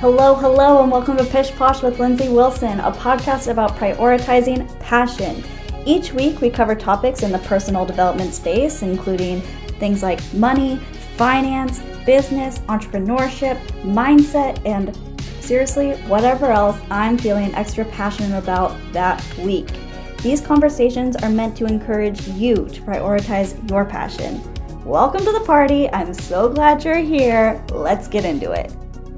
Hello, and welcome to Pish Posh with Lindsay Wilson, a podcast about prioritizing passion. Each week, we cover topics in the personal development space, including things like money, finance, business, entrepreneurship, mindset, and seriously, whatever else I'm feeling extra passionate about that week. These conversations are meant to encourage you to prioritize your passion. Welcome to the party. I'm so glad you're here. Let's get into it.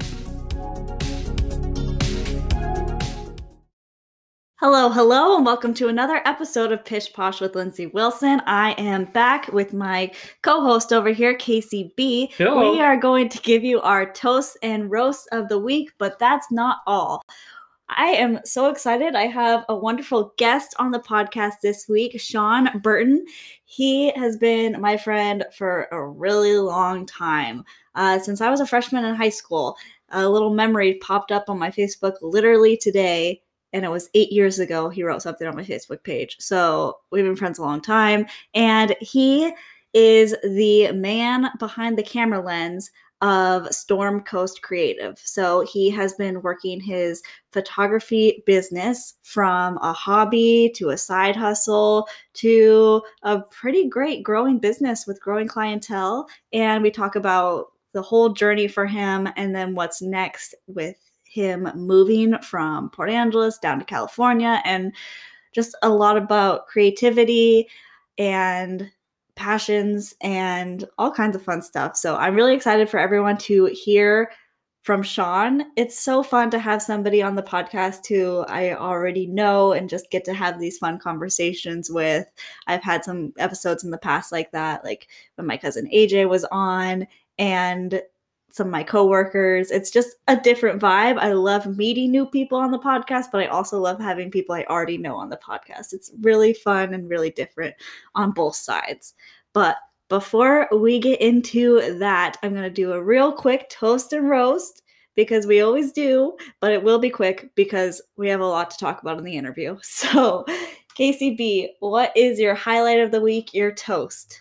Hello, and welcome to another episode of Pish Posh with Lindsay Wilson. I am back with my co-host over here, Casey B. Hello. We are going to give you our toasts and roasts of the week, but that's not all. I am so excited. I have a wonderful guest on the podcast this week, Sean Burton. He has been my friend for a really long time. Since I was a freshman in high school, a little memory popped up on my Facebook literally today. And it was 8 years ago he wrote something on my Facebook page. So we've been friends a long time. And he is the man behind the camera lens of Storm Coast Creative. So he has been working his photography business from a hobby to a side hustle to a pretty great growing business with growing clientele. And we talk about the whole journey for him and then what's next with him moving from Port Angeles down to California, and just a lot about creativity and passions and all kinds of fun stuff. So I'm really excited for everyone to hear from Sean. It's so fun to have somebody on the podcast who I already know and just get to have these fun conversations with. I've had some episodes in the past like that, like when my cousin AJ was on and some of my coworkers. It's just a different vibe. I love meeting new people on the podcast, but I also love having people I already know on the podcast. It's really fun and really different on both sides. But before we get into that, I'm going to do a real quick toast and roast because we always do, but it will be quick because we have a lot to talk about in the interview. So, Casey B, what is your highlight of the week, your toast?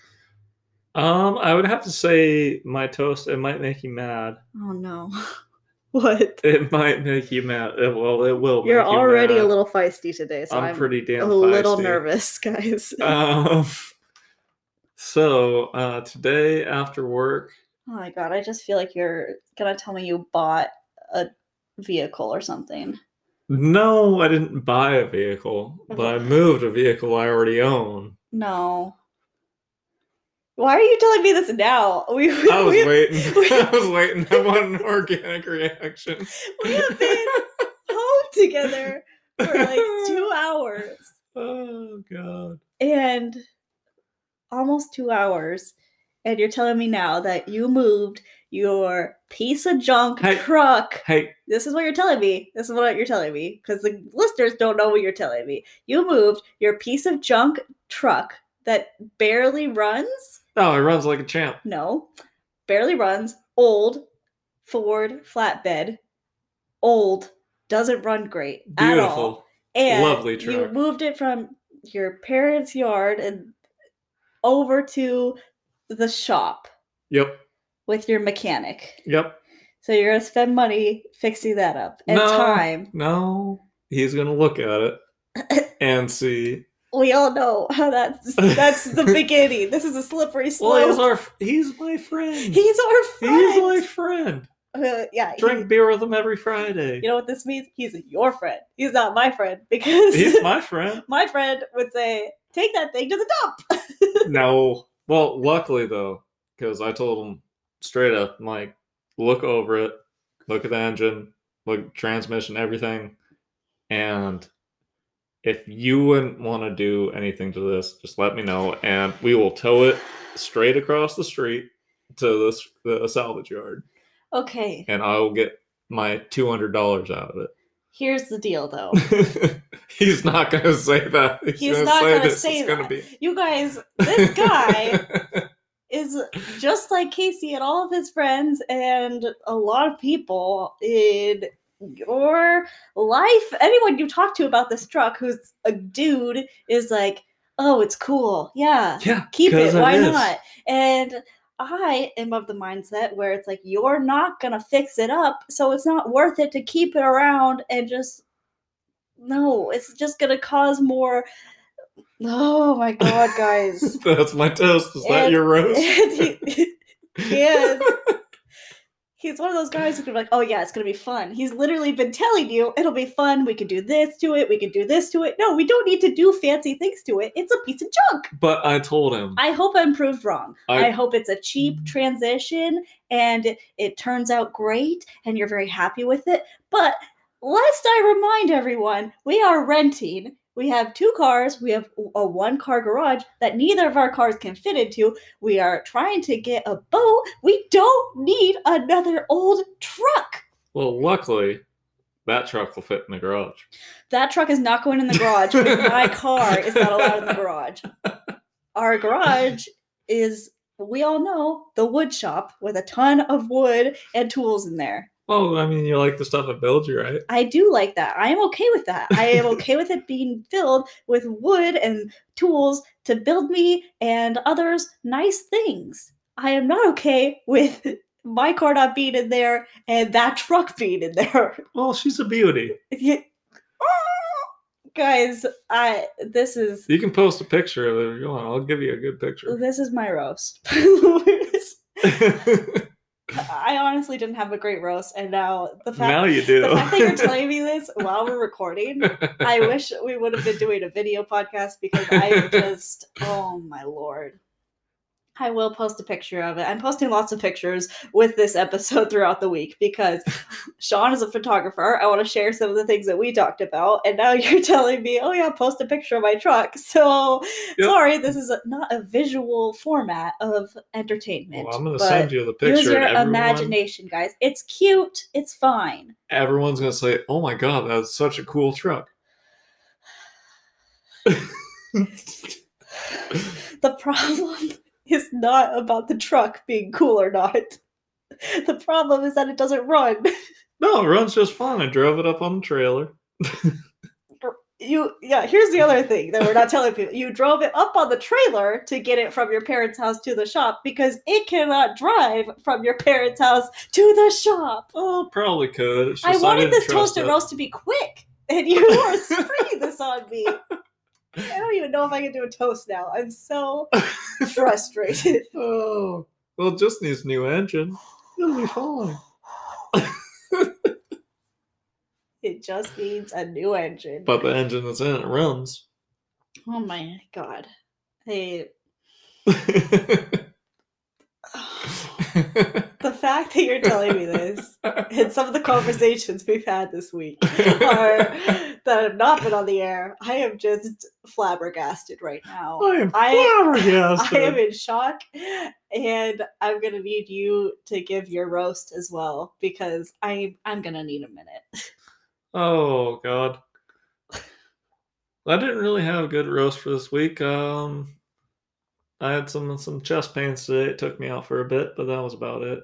I would have to say my toast, it might make you mad. Oh no. What? It might make you mad. Well, it will. You're make you already mad. a little feisty today, so I'm pretty damn a little feisty. nervous, guys. So today after work. Oh my god, I just feel like you're gonna tell me you bought a vehicle or something. No, I didn't buy a vehicle, but I moved a vehicle I already own. No. Why are you telling me this now? I was waiting. I want an organic reaction. We have been home together for like 2 hours. Oh, God. And almost 2 hours. And you're telling me now that you moved your piece of junk truck. Hey. This is what you're telling me. This is what you're telling me. Because the listeners don't know what you're telling me. You moved your piece of junk truck that barely runs. Oh, it runs like a champ. No. Barely runs. Old. Ford flatbed. Old. Doesn't run great. Beautiful. At all. And lovely truck. You moved it from your parents' yard and over to the shop. Yep. With your mechanic. Yep. So you're going to spend money fixing that up. And time. No. He's going to look at it and see. We all know how that's the beginning. This is a slippery slope. Well, he's my friend. He's our friend. He's my friend. Yeah. Drink beer with him every Friday. You know what this means? He's your friend. He's not my friend because he's my friend. My friend would say, "Take that thing to the dump." No. Well, luckily though, because I told him straight up, I'm like, look over it, look at the engine, look at the transmission, everything, and if you wouldn't want to do anything to this, just let me know, and we will tow it straight across the street to the salvage yard. Okay. And I will get my $200 out of it. Here's the deal, though. He's not going to say that. He's not going to say that. You guys, this guy is just like Casey and all of his friends and a lot of people in your life. Anyone you talk to about this truck who's a dude is like, oh, it's cool. Yeah, keep it. Why not? And I am of the mindset where it's like, you're not going to fix it up, so it's not worth it to keep it around and just, no, it's just going to cause more. Oh my God, guys. That's my toast. Is that your roast? And he's one of those guys who can be like, oh yeah, it's going to be fun. He's literally been telling you, it'll be fun. We can do this to it. We can do this to it. No, we don't need to do fancy things to it. It's a piece of junk. But I told him. I hope I'm proved wrong. I hope it's a cheap transition and it turns out great and you're very happy with it. But lest I remind everyone, we are renting. We have 2 cars. We have a 1-car garage that neither of our cars can fit into. We are trying to get a boat. We don't need another old truck. Well, luckily, that truck will fit in the garage. That truck is not going in the garage. My car is not allowed in the garage. Our garage is, we all know, the wood shop with a ton of wood and tools in there. Oh, I mean, you like the stuff it builds you, right? I do like that. I am okay with that. I am okay with it being filled with wood and tools to build me and others nice things. I am not okay with my car not being in there and that truck being in there. Well, she's a beauty. Guys, this is... You can post a picture of it if you want. I'll give you a good picture. This is my roast. I honestly didn't have a great roast, and now now you do. The fact that you're telling me this while we're recording, I wish we would have been doing a video podcast because I just, oh my Lord. I will post a picture of it. I'm posting lots of pictures with this episode throughout the week because Sean is a photographer. I want to share some of the things that we talked about. And now you're telling me, oh yeah, post a picture of my truck. So sorry, this is not a visual format of entertainment. Well, I'm going to send you the picture. Use your imagination, guys. It's cute. It's fine. Everyone's going to say, oh my God, that's such a cool truck. The problem is not about the truck being cool or not. The problem is that it doesn't run. No, it runs just fine. I drove it up on the trailer. Here's the other thing that we're not telling people. You drove it up on the trailer to get it from your parents' house to the shop because it cannot drive from your parents' house to the shop. Oh, probably could. I wanted this toast and roast to be quick, and you are springing this on me. I don't even know if I can do a toast now. I'm so frustrated. Oh, well, it just needs a new engine. It'll be fine. It just needs a new engine. But the engine that's in it runs. Oh my God. Hey. The fact that you're telling me this and some of the conversations we've had this week that have not been on the air, I am just flabbergasted right now. I am in shock, and I'm going to need you to give your roast as well because I'm going to need a minute. Oh, God. I didn't really have a good roast for this week. I had some chest pains today. It took me out for a bit, but that was about it.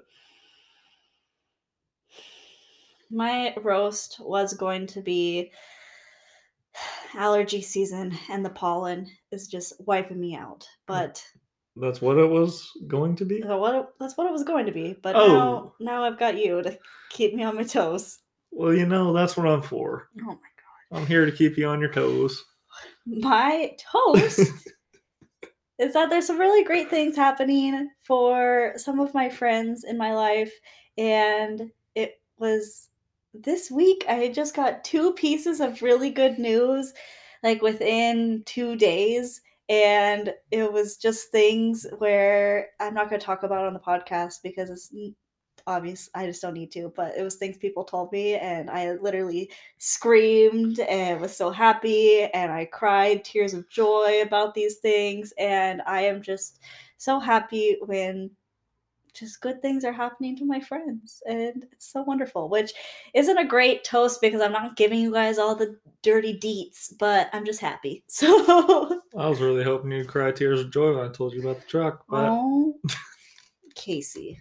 My roast was going to be allergy season, and the pollen is just wiping me out. But that's what it was going to be? That's what it was going to be. But now I've got you to keep me on my toes. Well, that's what I'm for. Oh my God. I'm here to keep you on your toes. My toast? Is that there's some really great things happening for some of my friends in my life. And it was this week, I just got 2 pieces of really good news, like within 2 days. And it was just things where I'm not going to talk about on the podcast because it's obvious. I just don't need to. But it was things people told me, and I literally screamed and was so happy, and I cried tears of joy about these things. And I am just so happy when just good things are happening to my friends, and it's so wonderful, which isn't a great toast because I'm not giving you guys all the dirty deets, but I'm just happy. So I was really hoping you'd cry tears of joy when I told you about the truck. But... Oh, Casey.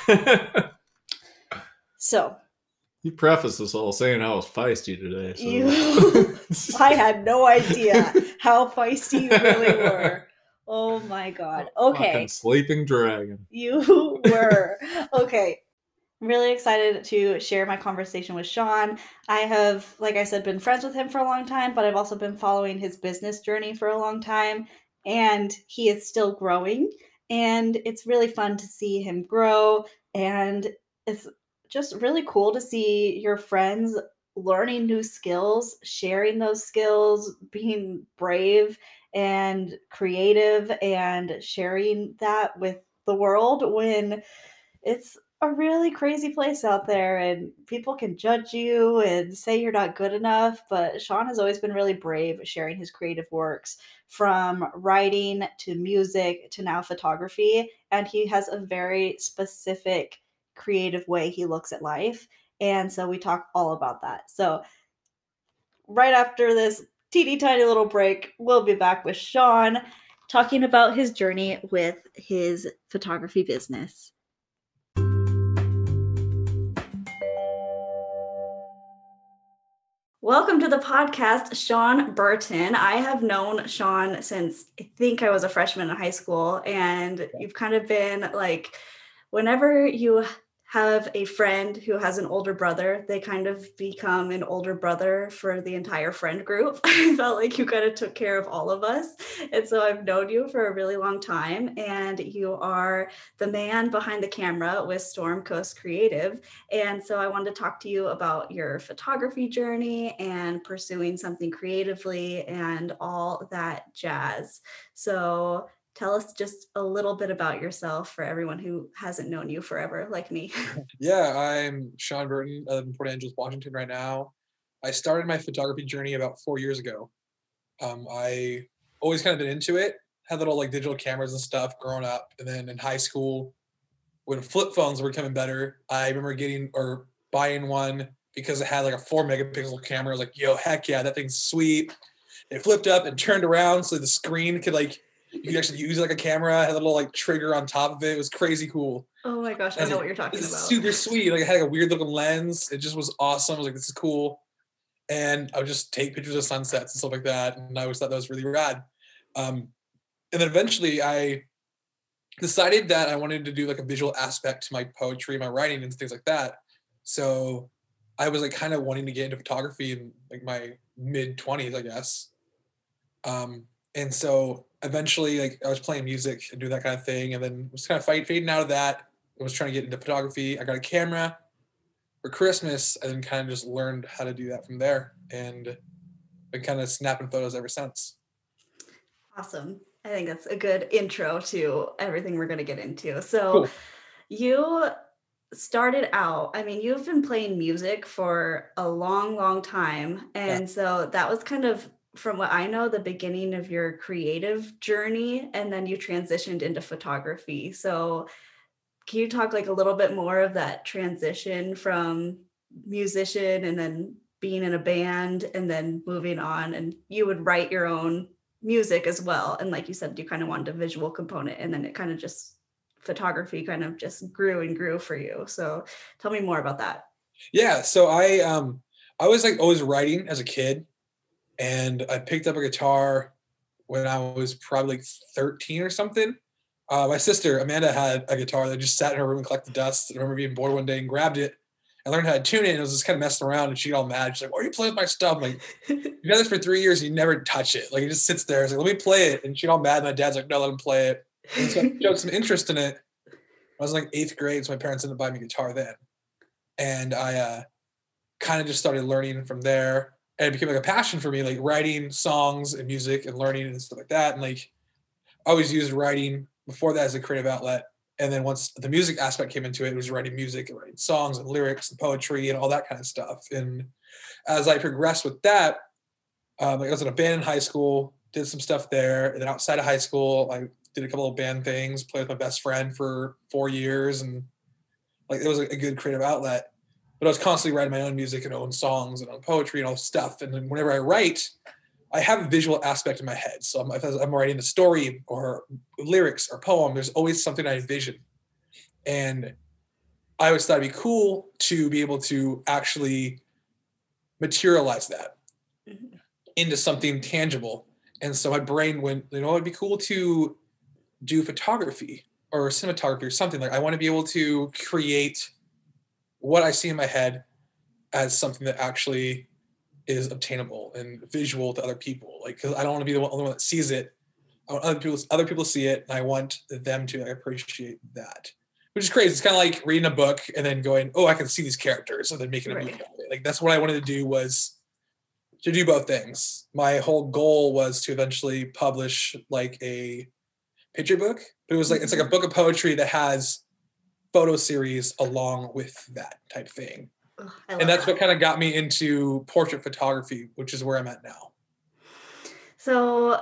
So you prefaced this all saying I was feisty today. So. I had no idea how feisty you really were. Oh my God. Fucking Okay. sleeping dragon. You were. Okay. I'm really excited to share my conversation with Sean. I have, like I said, been friends with him for a long time, but I've also been following his business journey for a long time, and he is still growing. And it's really fun to see him grow. And it's just really cool to see your friends learning new skills, sharing those skills, being brave and creative, and sharing that with the world when it's a really crazy place out there and people can judge you and say you're not good enough. But Sean has always been really brave sharing his creative works, from writing to music to now photography. And he has a very specific creative way he looks at life. And so we talk all about that. So right after this teeny tiny little break, we'll be back with Sean talking about his journey with his photography business. Welcome to the podcast, Sean Burton. I have known Sean since I think I was a freshman in high school, and you've kind of been like, whenever you have a friend who has an older brother, they kind of become an older brother for the entire friend group. I felt like you kind of took care of all of us. And so I've known you for a really long time, and you are the man behind the camera with Storm Coast Creative. And so I wanted to talk to you about your photography journey and pursuing something creatively and all that jazz. So tell us just a little bit about yourself for everyone who hasn't known you forever, like me. Yeah, I'm Sean Burton. I live in Port Angeles, Washington right now. I started my photography journey about 4 years ago. I always kind of been into it, had little like digital cameras and stuff growing up. And then in high school, when flip phones were becoming better, I remember getting or buying one because it had like a 4 megapixel camera. I was like, yo, heck yeah, that thing's sweet. It flipped up and turned around so the screen could like, you could actually use it like a camera. It had a little like trigger on top of it. It was crazy cool. Oh my gosh, I know what you're talking It's about. super sweet. Like it had like a weird looking lens. It just was awesome. I was like, this is cool. And I would just take pictures of sunsets and stuff like that. And I always thought that was really rad. And then eventually I decided that I wanted to do like a visual aspect to my poetry, my writing and things like that. So I was like kind of wanting to get into photography in like my mid 20s, I guess. And so eventually like I was playing music and doing that kind of thing. And then was kind of fading out of that. I was trying to get into photography. I got a camera for Christmas and then kind of just learned how to do that from there. And been kind of snapping photos ever since. Awesome. I think that's a good intro to everything we're going to get into. So Cool. you started out, I mean, you've been playing music for a long, long time. And so that was kind of, from what I know, the beginning of your creative journey. And then you transitioned into photography. So can you talk like a little bit more of that transition from musician and then being in a band and then moving on? And you would write your own music as well. And like you said, you kind of wanted a visual component, and then it kind of just, photography kind of just grew and grew for you. So tell me more about that. Yeah. So I was like always writing as a kid, and I picked up a guitar when I was probably like 13 or something. My sister Amanda had a guitar that just sat in her room and collected dust. I remember being bored one day and grabbed it. I learned how to tune it, and I was just kind of messing around, and she got all mad. She's like, "Why are you playing with my stuff?" I'm like, "You've done this for 3 years and you never touch it. Like it just sits there." I was like, "Let me play it." And she got all mad. My dad's like, "No, let him play it." And so I showed some interest in it. I was in like 8th grade, so my parents ended up buying me a guitar then. And I kind of just started learning from there. And it became like a passion for me, like writing songs and music and learning and stuff like that. And like I always used writing before that as a creative outlet. And then once the music aspect came into it, it was writing music and writing songs and lyrics and poetry and all that kind of stuff. And as I progressed with that, like I was in a band in high school, did some stuff there. And then outside of high school, I did a couple of band things, played with my best friend for 4 years. And like it was a good creative outlet. But I was constantly writing my own music and own songs and own poetry and all stuff. And then whenever I write, I have a visual aspect in my head. So if I'm writing a story or lyrics or poem, there's always something I envision. And I always thought it'd be cool to be able to actually materialize that into something tangible. And so my brain went, it'd be cool to do photography or cinematography or something. Like I want to be able to create what I see in my head as something that actually is obtainable and visual to other people. Like, because I don't want to be the only one that sees it. I want other people see it, and I want them to appreciate that. Which is crazy. It's kind of like reading a book and then going, "Oh, I can see these characters," and then making a movie out of it. Like that's what I wanted to do, was to do both things. My whole goal was to eventually publish like a picture book, but it's like a book of poetry that has photo series along with that type thing. And that's what kind of got me into portrait photography, which is where I'm at now. So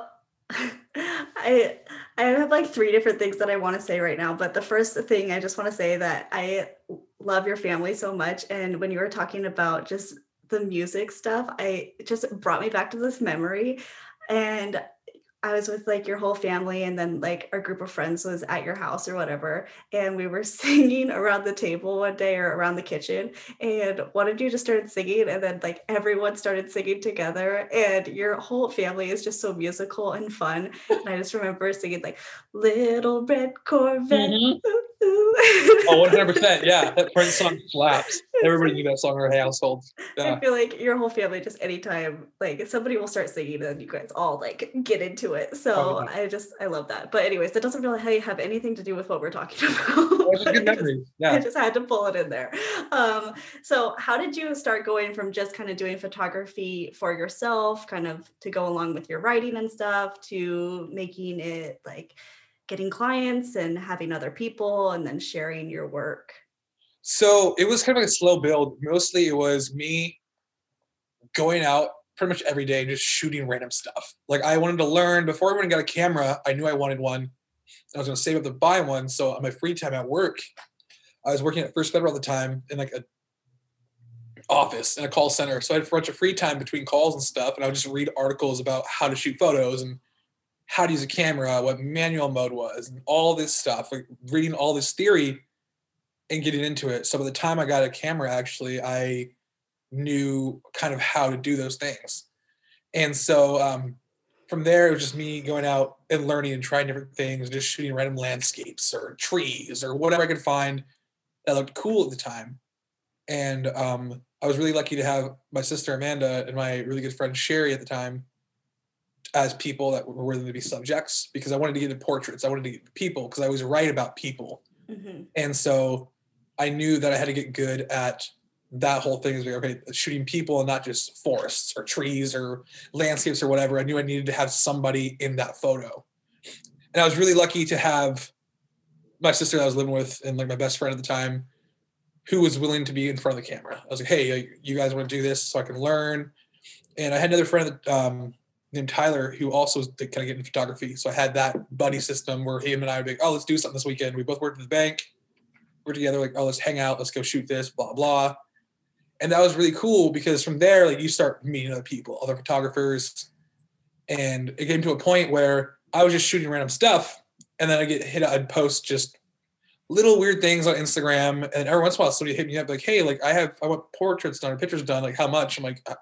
I have like 3 different things that I want to say right now, but the first thing I just want to say that I love your family so much. And when you were talking about just the music stuff, it just brought me back to this memory. And I was with like your whole family, and then like our group of friends was at your house or whatever. And we were singing around the table one day or around the kitchen. And one of you just started singing, and then like everyone started singing together. And your whole family is just so musical and fun. And I just remember singing like Little Red Corvette. Mm-hmm. Oh, 100%. Yeah, that Prince song slaps. Everybody knew that song in our household. Yeah. I feel like your whole family, just anytime like somebody will start singing and you guys all like get into it. So I love that. But anyways, that doesn't really have anything to do with what we're talking about. Good memories. Yeah. I just had to pull it in there. So how did you start going from just kind of doing photography for yourself, kind of to go along with your writing and stuff, to making it like getting clients and having other people and then sharing your work? So it was kind of like a slow build. Mostly it was me going out pretty much every day and just shooting random stuff. Like I wanted to learn before I went and got a camera. I knew I wanted one. I was going to save up to buy one. So on my free time at work, I was working at First Federal at the time in like a office in a call center. So I had a bunch of free time between calls and stuff. And I would just read articles about how to shoot photos and how to use a camera, what manual mode was, and all this stuff, like reading all this theory and getting into it. So by the time I got a camera, actually, I knew kind of how to do those things. And so from there, it was just me going out and learning and trying different things, just shooting random landscapes or trees or whatever I could find that looked cool at the time. And I was really lucky to have my sister Amanda and my really good friend Sherry at the time as people that were willing to be subjects, because I wanted to get into portraits. I wanted to get into people because I was write about people. Mm-hmm. And so I knew that I had to get good at that whole thing. Is like, okay, shooting people and not just forests or trees or landscapes or whatever. I knew I needed to have somebody in that photo. And I was really lucky to have my sister that I was living with and like my best friend at the time who was willing to be in front of the camera. I was like, hey, you guys want to do this so I can learn? And I had another friend that, named Tyler, who also was kind of getting photography. So I had that buddy system where him and I would be like, oh, let's do something this weekend. We both worked at the bank. We're together, like, oh, let's hang out. Let's go shoot this, blah, blah. And that was really cool because from there, like, you start meeting other people, other photographers. And it came to a point where I was just shooting random stuff. And then I'd post just little weird things on Instagram. And every once in a while, somebody hit me up like, hey, like, I want portraits done or pictures done. Like, how much? I'm like,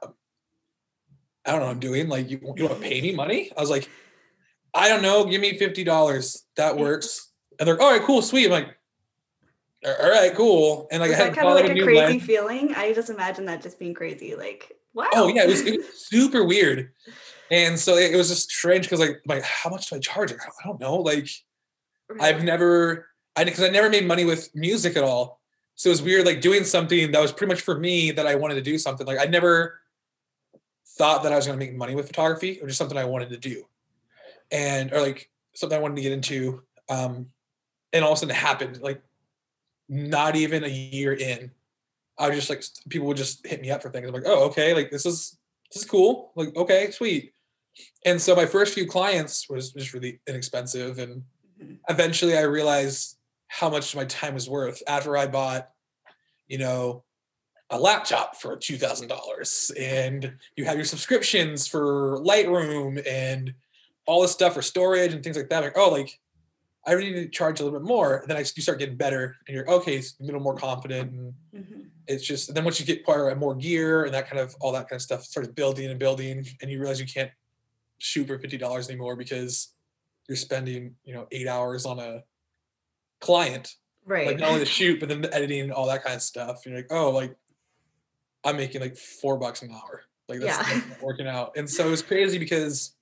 I don't know what I'm doing. Like, you want to pay me money? I was like, I don't know. Give me $50. That works. And they're like, all right, cool, sweet. I'm like, all right, cool. And like, I had kind of like a crazy feeling. I just imagine that just being crazy. Like, wow. Oh yeah, it was super weird. And so it was just strange because like, how much do I charge? Like, I don't know. Like, right. Because I never made money with music at all. So it was weird, like doing something that was pretty much for me that I wanted to do something. Like I never thought that I was going to make money with photography, or just something I wanted to do, or like something I wanted to get into. And all of a sudden it happened, like not even a year in. I was just like, people would just hit me up for things. I'm like, oh, okay, like this is cool. Like, okay, sweet. And so my first few clients was just really inexpensive. And eventually I realized how much my time was worth after I bought, a laptop for $2,000, and you have your subscriptions for Lightroom and all this stuff for storage and things like that. I'm like, oh, like I really need to charge a little bit more. And then you start getting better, and you're okay, a little more confident. And it's just, and then once you acquire more gear and that kind of all that kind of stuff starts building and building, and you realize you can't shoot for $50 anymore because you're spending, 8 hours on a client. Right. Like not only the shoot, but then the editing and all that kind of stuff. You're like, oh, like I'm making like $4 an hour. Like that's not working out. And so it was crazy because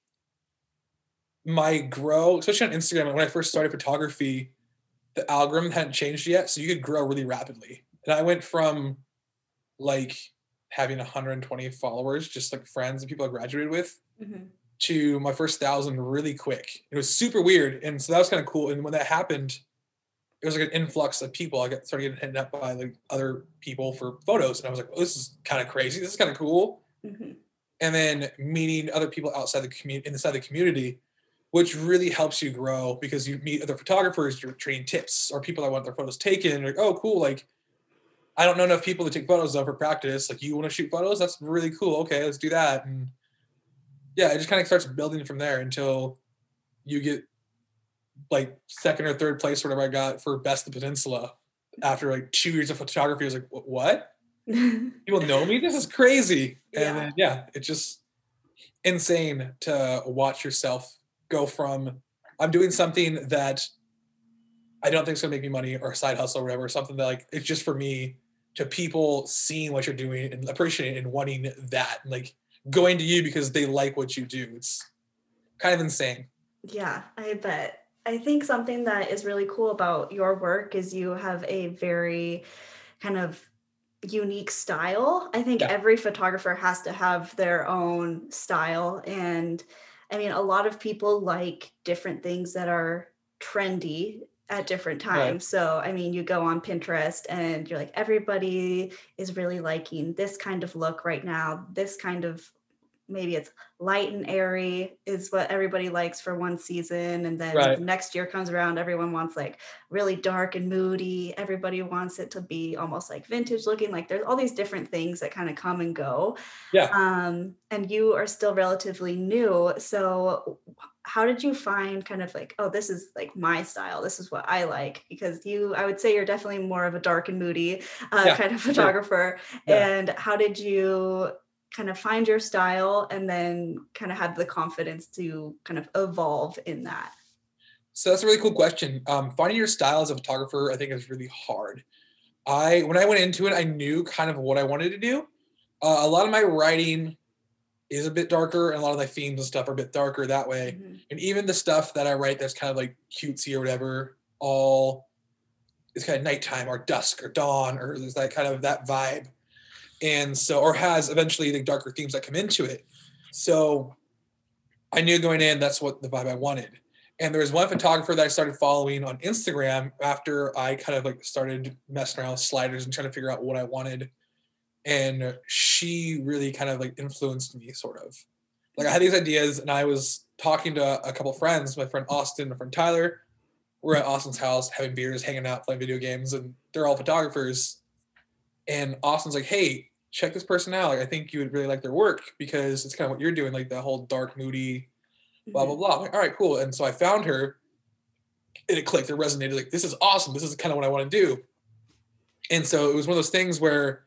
my grow, especially on Instagram, when I first started photography, the algorithm hadn't changed yet. So you could grow really rapidly. And I went from like having 120 followers, just like friends and people I graduated with, to my first 1,000 really quick. It was super weird. And so that was kind of cool. And when that happened, it was like an influx of people. I started getting hit up by like other people for photos. And I was like, oh, this is kind of crazy. This is kind of cool. And then meeting other people outside the community, inside the community, which really helps you grow because you meet other photographers, you're trading tips, or people that want their photos taken. You're like, oh, cool. Like, I don't know enough people to take photos of for practice. Like, you want to shoot photos? That's really cool. Okay, let's do that. And yeah, it just kind of starts building from there until you get like second or third place, whatever I got for Best of the Peninsula. After like 2 years of photography, I was like, what? People know me? This is crazy. And then, it's just insane to watch yourself go from I'm doing something that I don't think is going to make me money or a side hustle or whatever, something that like it's just for me, to people seeing what you're doing and appreciating it and wanting that, and like going to you because they like what you do. It's kind of insane. Yeah, I bet. I think something that is really cool about your work is you have a very kind of unique style. I think every photographer has to have their own style. And I mean, a lot of people like different things that are trendy at different times. Right. So, I mean, you go on Pinterest and you're like, everybody is really liking this kind of look right now. This kind of, maybe it's light and airy is what everybody likes for one season. And then the next year comes around, everyone wants like really dark and moody. Everybody wants it to be almost like vintage looking. Like there's all these different things that kind of come and go. And you are still relatively new. So how did you find kind of like, oh, this is like my style. This is what I like, because I would say you're definitely more of a dark and moody kind of photographer. And how did you kind of find your style and then kind of have the confidence to kind of evolve in that? So that's a really cool question. Finding your style as a photographer, I think, is really hard. When I went into it, I knew kind of what I wanted to do. A lot of my writing is a bit darker, and a lot of my themes and stuff are a bit darker that way. And even the stuff that I write that's kind of like cutesy or whatever, all is kind of nighttime or dusk or dawn, or there's that kind of that vibe. And so, or has eventually the darker themes that come into it. So I knew going in, that's what the vibe I wanted. And there was one photographer that I started following on Instagram after I kind of like started messing around with sliders and trying to figure out what I wanted. And she really kind of like influenced me, sort of. Like I had these ideas and I was talking to a couple friends, my friend Austin, my friend Tyler. We're at Austin's house having beers, hanging out, playing video games, and they're all photographers. And Austin's like, hey, check this person out. Like, I think you would really like their work because it's kind of what you're doing, like the whole dark, moody, blah, blah, blah. I'm like, all right, cool. And so I found her and it clicked. It resonated. Like, this is awesome. This is kind of what I want to do. And so it was one of those things where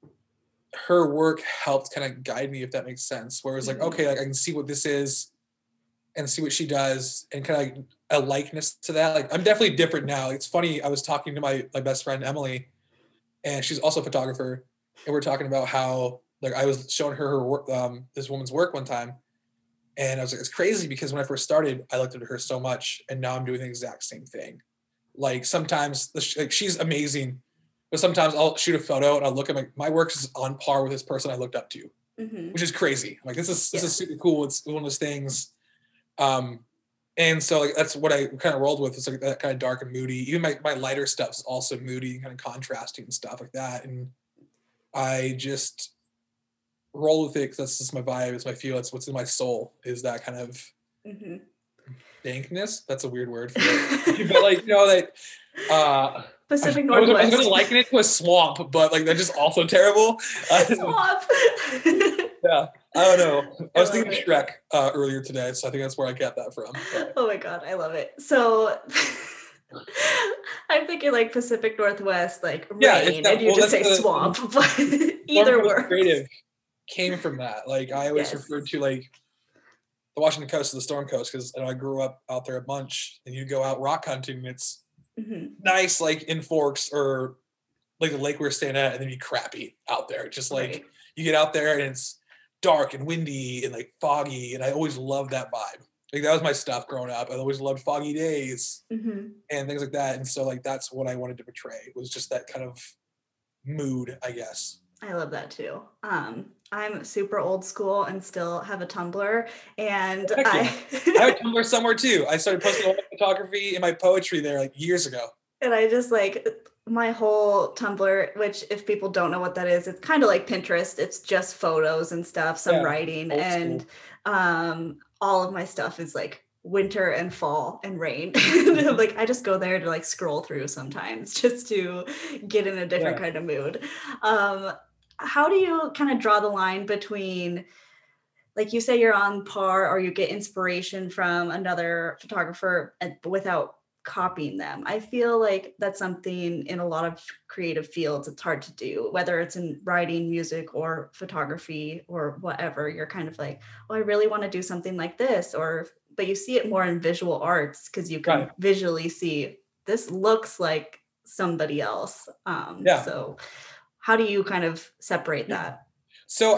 her work helped kind of guide me, if that makes sense, where it was like, okay, like I can see what this is and see what she does and kind of like a likeness to that. Like, I'm definitely different now. It's funny. I was talking to my best friend, Emily, and she's also a photographer. And we're talking about how, like, I was showing her work, this woman's work one time. And I was like, it's crazy because when I first started, I looked at her so much and now I'm doing the exact same thing. Like sometimes like she's amazing, but sometimes I'll shoot a photo and I'll look at my work is on par with this person I looked up to, which is crazy. I'm like, this is super cool. It's one of those things. And so like, that's what I kind of rolled with. It's like that kind of dark and moody. Even my lighter stuff's also moody and kind of contrasting and stuff like that. And I just roll with it because that's just my vibe. It's my feel. It's what's in my soul is that kind of dankness. That's a weird word for it. But like, that Pacific Northwest. I was going to liken it to a swamp, but like that's just also terrible. Swamp. Yeah. I don't know. I was thinking of Shrek earlier today, so I think that's where I get that from. But. Oh my God, I love it. So I'm thinking like Pacific Northwest, like rain, and you just say swamp, but either works. Creative came from that. Like I always referred to like the Washington coast to the Storm Coast, because I grew up out there a bunch, and you go out rock hunting, and it's nice, like in Forks or like the lake we were staying at, and then be crappy out there. Just like you get out there and it's dark and windy and like foggy, and I always loved that vibe. Like that was my stuff growing up. I always loved foggy days and things like that. And so like that's what I wanted to portray, was just that kind of mood, I guess. I love that too. I'm super old school and still have a Tumblr, and I have a Tumblr somewhere too. I started posting all my photography and my poetry there like years ago. And I just like my whole Tumblr, which if people don't know what that is, it's kind of like Pinterest. It's just photos and stuff, some writing, and all of my stuff is like winter and fall and rain. Like I just go there to like scroll through sometimes just to get in a different kind of mood. How do you kind of draw the line between, like you say you're on par or you get inspiration from another photographer without copying them? I feel like that's something in a lot of creative fields it's hard to do, whether it's in writing, music, or photography or whatever. You're kind of like, oh, I really want to do something like this, but you see it more in visual arts because you can visually see this looks like somebody else. So how do you kind of separate that? So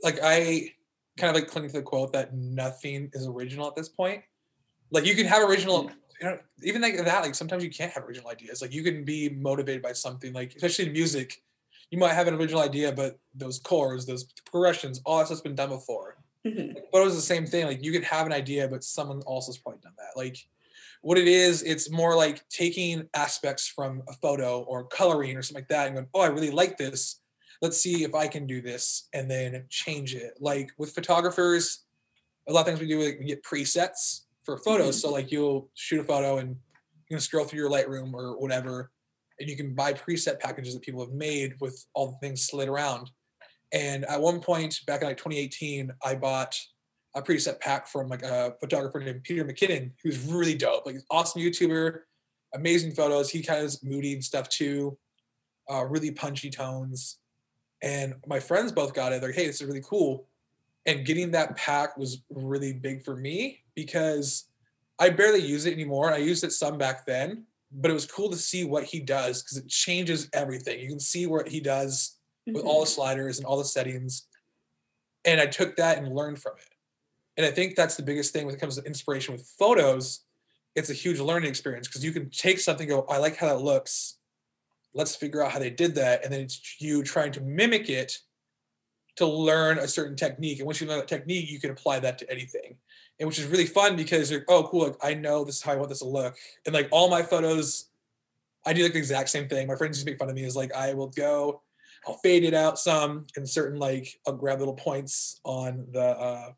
I kind of like cling to the quote that nothing is original at this point. Like you can have original, even like that, like sometimes you can't have original ideas. Like you can be motivated by something, like especially in music, you might have an original idea, but those chords, those progressions, all that stuff's been done before. Like, photos the same thing. Like you can have an idea, but someone else has probably done that. Like what it is, it's more like taking aspects from a photo or coloring or something like that and going, oh, I really like this. Let's see if I can do this, and then change it. Like with photographers, a lot of things we do, like we get presets for photos. So like you'll shoot a photo and you can scroll through your Lightroom or whatever, and you can buy preset packages that people have made with all the things slid around. And at one point back in like 2018, I bought a preset pack from like a photographer named Peter McKinnon, who's really dope, like awesome YouTuber, amazing photos. He kind of is moody and stuff too, really punchy tones. And my friends both got it. They're like, hey, this is really cool. And getting that pack was really big for me because I barely use it anymore. I used it some back then, but it was cool to see what he does because it changes everything. You can see what he does with all the sliders and all the settings. And I took that and learned from it. And I think that's the biggest thing when it comes to inspiration with photos. It's a huge learning experience because you can take something and go, I like how that looks. Let's figure out how they did that. And then it's you trying to mimic it to learn a certain technique. And once you learn that technique, you can apply that to anything. And which is really fun because you're, oh, cool. Like, I know this is how I want this to look. And like all my photos, I do like the exact same thing. My friends just make fun of me is like, I will go, I'll fade it out some in certain, like I'll grab little points on the,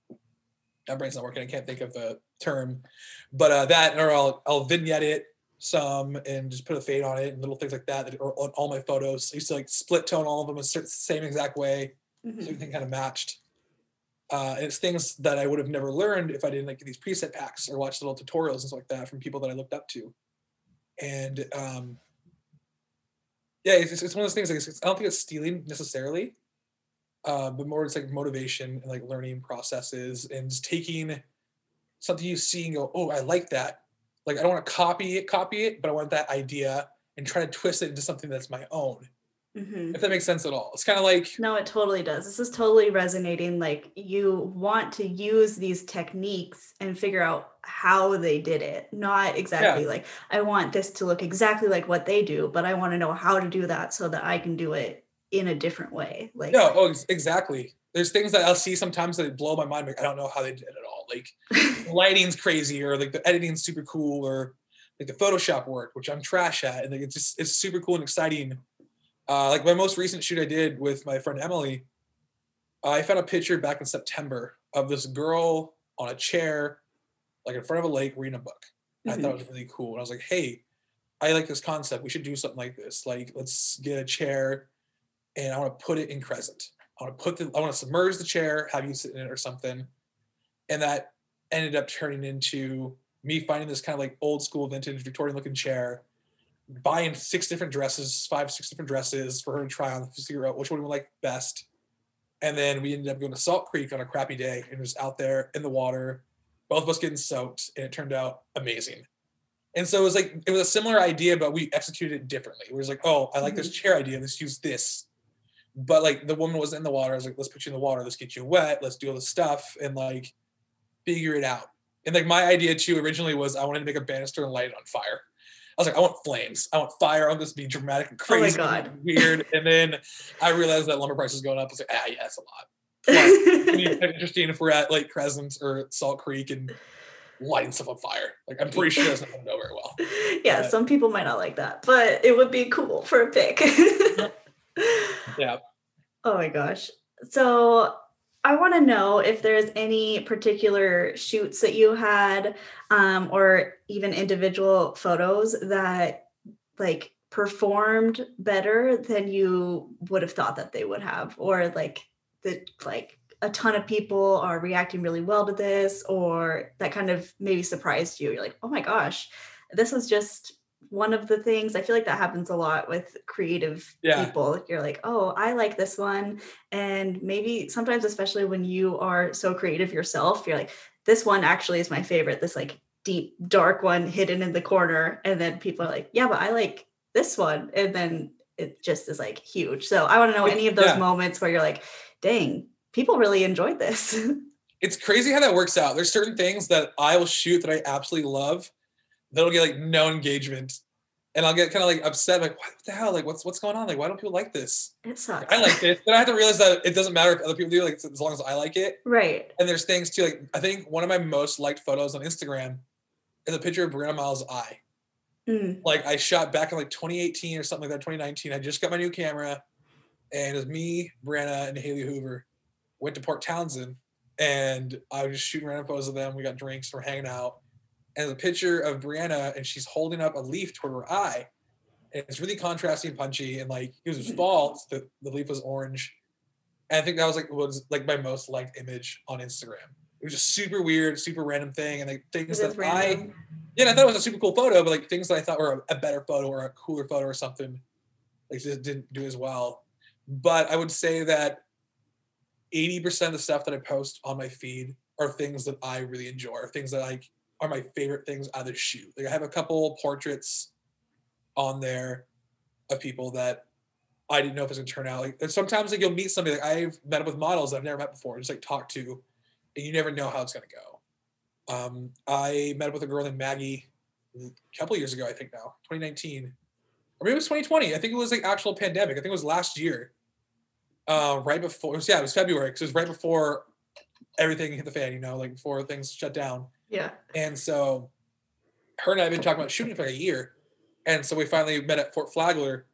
my brain's not working. I can't think of the term, but that, or I'll vignette it some and just put a fade on it and little things like that are on all my photos. I used to like split tone all of them a same exact way. So everything kind of matched. And it's things that I would have never learned if I didn't like get these preset packs or watch little tutorials and stuff like that from people that I looked up to. And it's one of those things. Like I don't think it's stealing necessarily, but more it's like motivation and like learning processes and just taking something you see and go, oh, I like that. Like I don't want to copy it, but I want that idea and try to twist it into something that's my own. If that makes sense at all. It's kind of like... No, it totally does. This is totally resonating. Like you want to use these techniques and figure out how they did it. Not exactly like, I want this to look exactly like what they do, but I want to know how to do that so that I can do it in a different way. Like, no, exactly. There's things that I'll see sometimes that blow my mind. Like, I don't know how they did it at all. Like the lighting's crazy, or like the editing's super cool, or like the Photoshop work, which I'm trash at. And like, it's super cool and exciting. Like my most recent shoot I did with my friend Emily, I found a picture back in September of this girl on a chair, like in front of a lake reading a book. I thought it was really cool. And I was like, hey, I like this concept. We should do something like this. Like, let's get a chair and I want to put it in crescent. I want to submerge the chair, have you sit in it or something. And that ended up turning into me finding this kind of like old school vintage Victorian looking chair, buying 5, 6 different dresses for her to try on to figure out which one we like best. And then we ended up going to Salt Creek on a crappy day and was out there in the water, both of us getting soaked, and it turned out amazing. And so it was a similar idea, but we executed it differently. It was like, oh, I like this chair idea. Let's use this. But like the woman wasn't in the water. I was like, let's put you in the water. Let's get you wet. Let's do all this stuff and like figure it out. And like my idea too originally was I wanted to make a banister and light it on fire. I was like, I want flames. I want fire. I want this to be dramatic and crazy, and weird. And then I realized that lumber prices going up. I was like, yeah, that's a lot. Plus, it's interesting if we're at Lake Crescent or Salt Creek and lighting stuff on fire. Like I'm pretty sure that's not going to go very well. Yeah, some people might not like that, but it would be cool for a pic. Yeah. Oh my gosh. So I want to know if there's any particular shoots that you had, or even individual photos that like performed better than you would have thought that they would have, or like a ton of people are reacting really well to this, or that kind of maybe surprised you. You're like, oh my gosh, this was just one of the things. I feel like that happens a lot with creative people. You're like, oh, I like this one. And maybe sometimes, especially when you are so creative yourself, you're like, this one actually is my favorite, this like deep, dark one hidden in the corner. And then people are like, yeah, but I like this one. And then it just is like huge. So I want to know any of those moments where you're like, dang, people really enjoyed this. It's crazy how that works out. There's certain things that I will shoot that I absolutely love that'll get like no engagement, and I'll get kind of like upset, like what the hell, like what's going on, like why don't people like this? It sucks. I like this, but I have to realize that it doesn't matter if other people do, like as long as I like it, right? And there's things too, like I think one of my most liked photos on Instagram is a picture of Brianna Miles' eye. Like I shot back in like 2018 or something like that, 2019. I just got my new camera, and it was me, Brianna, and Haley Hoover went to Port Townsend, and I was just shooting random photos of them. We got drinks, we're hanging out. And the picture of Brianna, and she's holding up a leaf toward her eye. And it's really contrasty and punchy. And like it was fall, the leaf was orange. And I think that was my most liked image on Instagram. It was just super weird, super random thing. And like things that I thought it was a super cool photo, but like things that I thought were a better photo or a cooler photo or something, like just didn't do as well. But I would say that 80% of the stuff that I post on my feed are things that I really enjoy, or things that like are my favorite things out of the shoot. Like I have a couple portraits on there of people that I didn't know if it was gonna turn out. Like sometimes like you'll meet somebody, like I've met up with models I've never met before, just like talk to, and you never know how it's gonna go. I met up with a girl named Maggie a couple years ago, I think now, 2019. Or maybe it was 2020. I think it was like actual pandemic. I think it was last year. Right before it was February, because it was right before everything hit the fan, like before things shut down. Yeah. And so her and I have been talking about shooting for like a year. And so we finally met at Fort Flagler,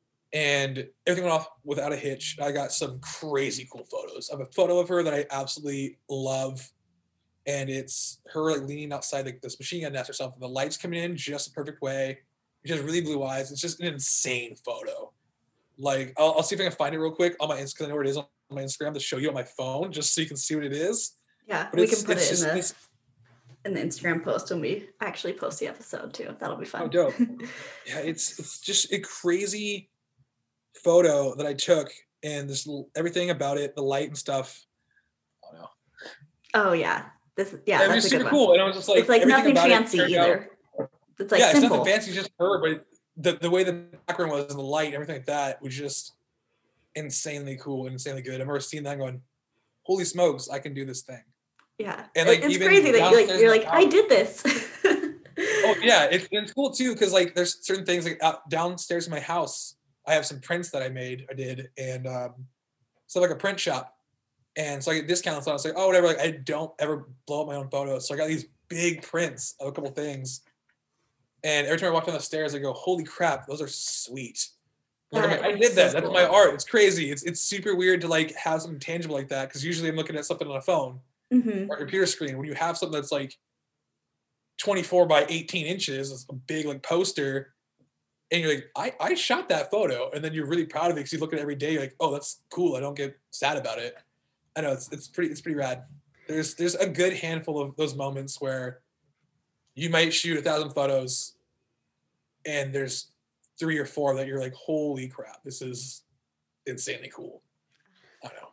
and everything went off without a hitch. I got some crazy cool photos. I have a photo of her that I absolutely love. And it's her like leaning outside like this machine gun nest or something. The light's coming in just the perfect way. She has really blue eyes. It's just an insane photo. Like I'll see if I can find it real quick on my Instagram. I know where it is on my Instagram to show you on my phone, just so you can see what it is. Yeah, but we can put it in the Instagram post when we actually post the episode too. That'll be fun. Oh, dope. Yeah, it's just a crazy photo that I took, and this everything about it, the light and stuff. Oh no. Oh yeah, it was super cool, and I was just like, it's like nothing fancy either. It's like simple. It's nothing fancy, just her, but the way the background was and the light and everything like that was just insanely cool and insanely good. I remember seeing that and going, holy smokes, I can do this thing. Yeah. And like it's crazy that you're like, I did this. Oh yeah, it's cool too, because like there's certain things like downstairs in my house, I have some prints that I did, and so like a print shop, and so I get discounts. So I was like, oh whatever, like I don't ever blow up my own photos, so I got these big prints of a couple things, and every time I walk down the stairs, I go, holy crap, those are sweet. Like, I did that. So that's my art. It's crazy. It's super weird to like have something tangible like that, because usually I'm looking at something on a phone or a computer screen. When you have something that's like 24 by 18 inches, it's a big like poster, and you're like, I shot that photo, and then you're really proud of it because you look at it every day. You're like, oh, that's cool. I don't get sad about it. I know it's pretty rad. There's a good handful of those moments where you might shoot 1,000 photos, and there's 3 or 4 that you're like, holy crap, this is insanely cool. I don't know.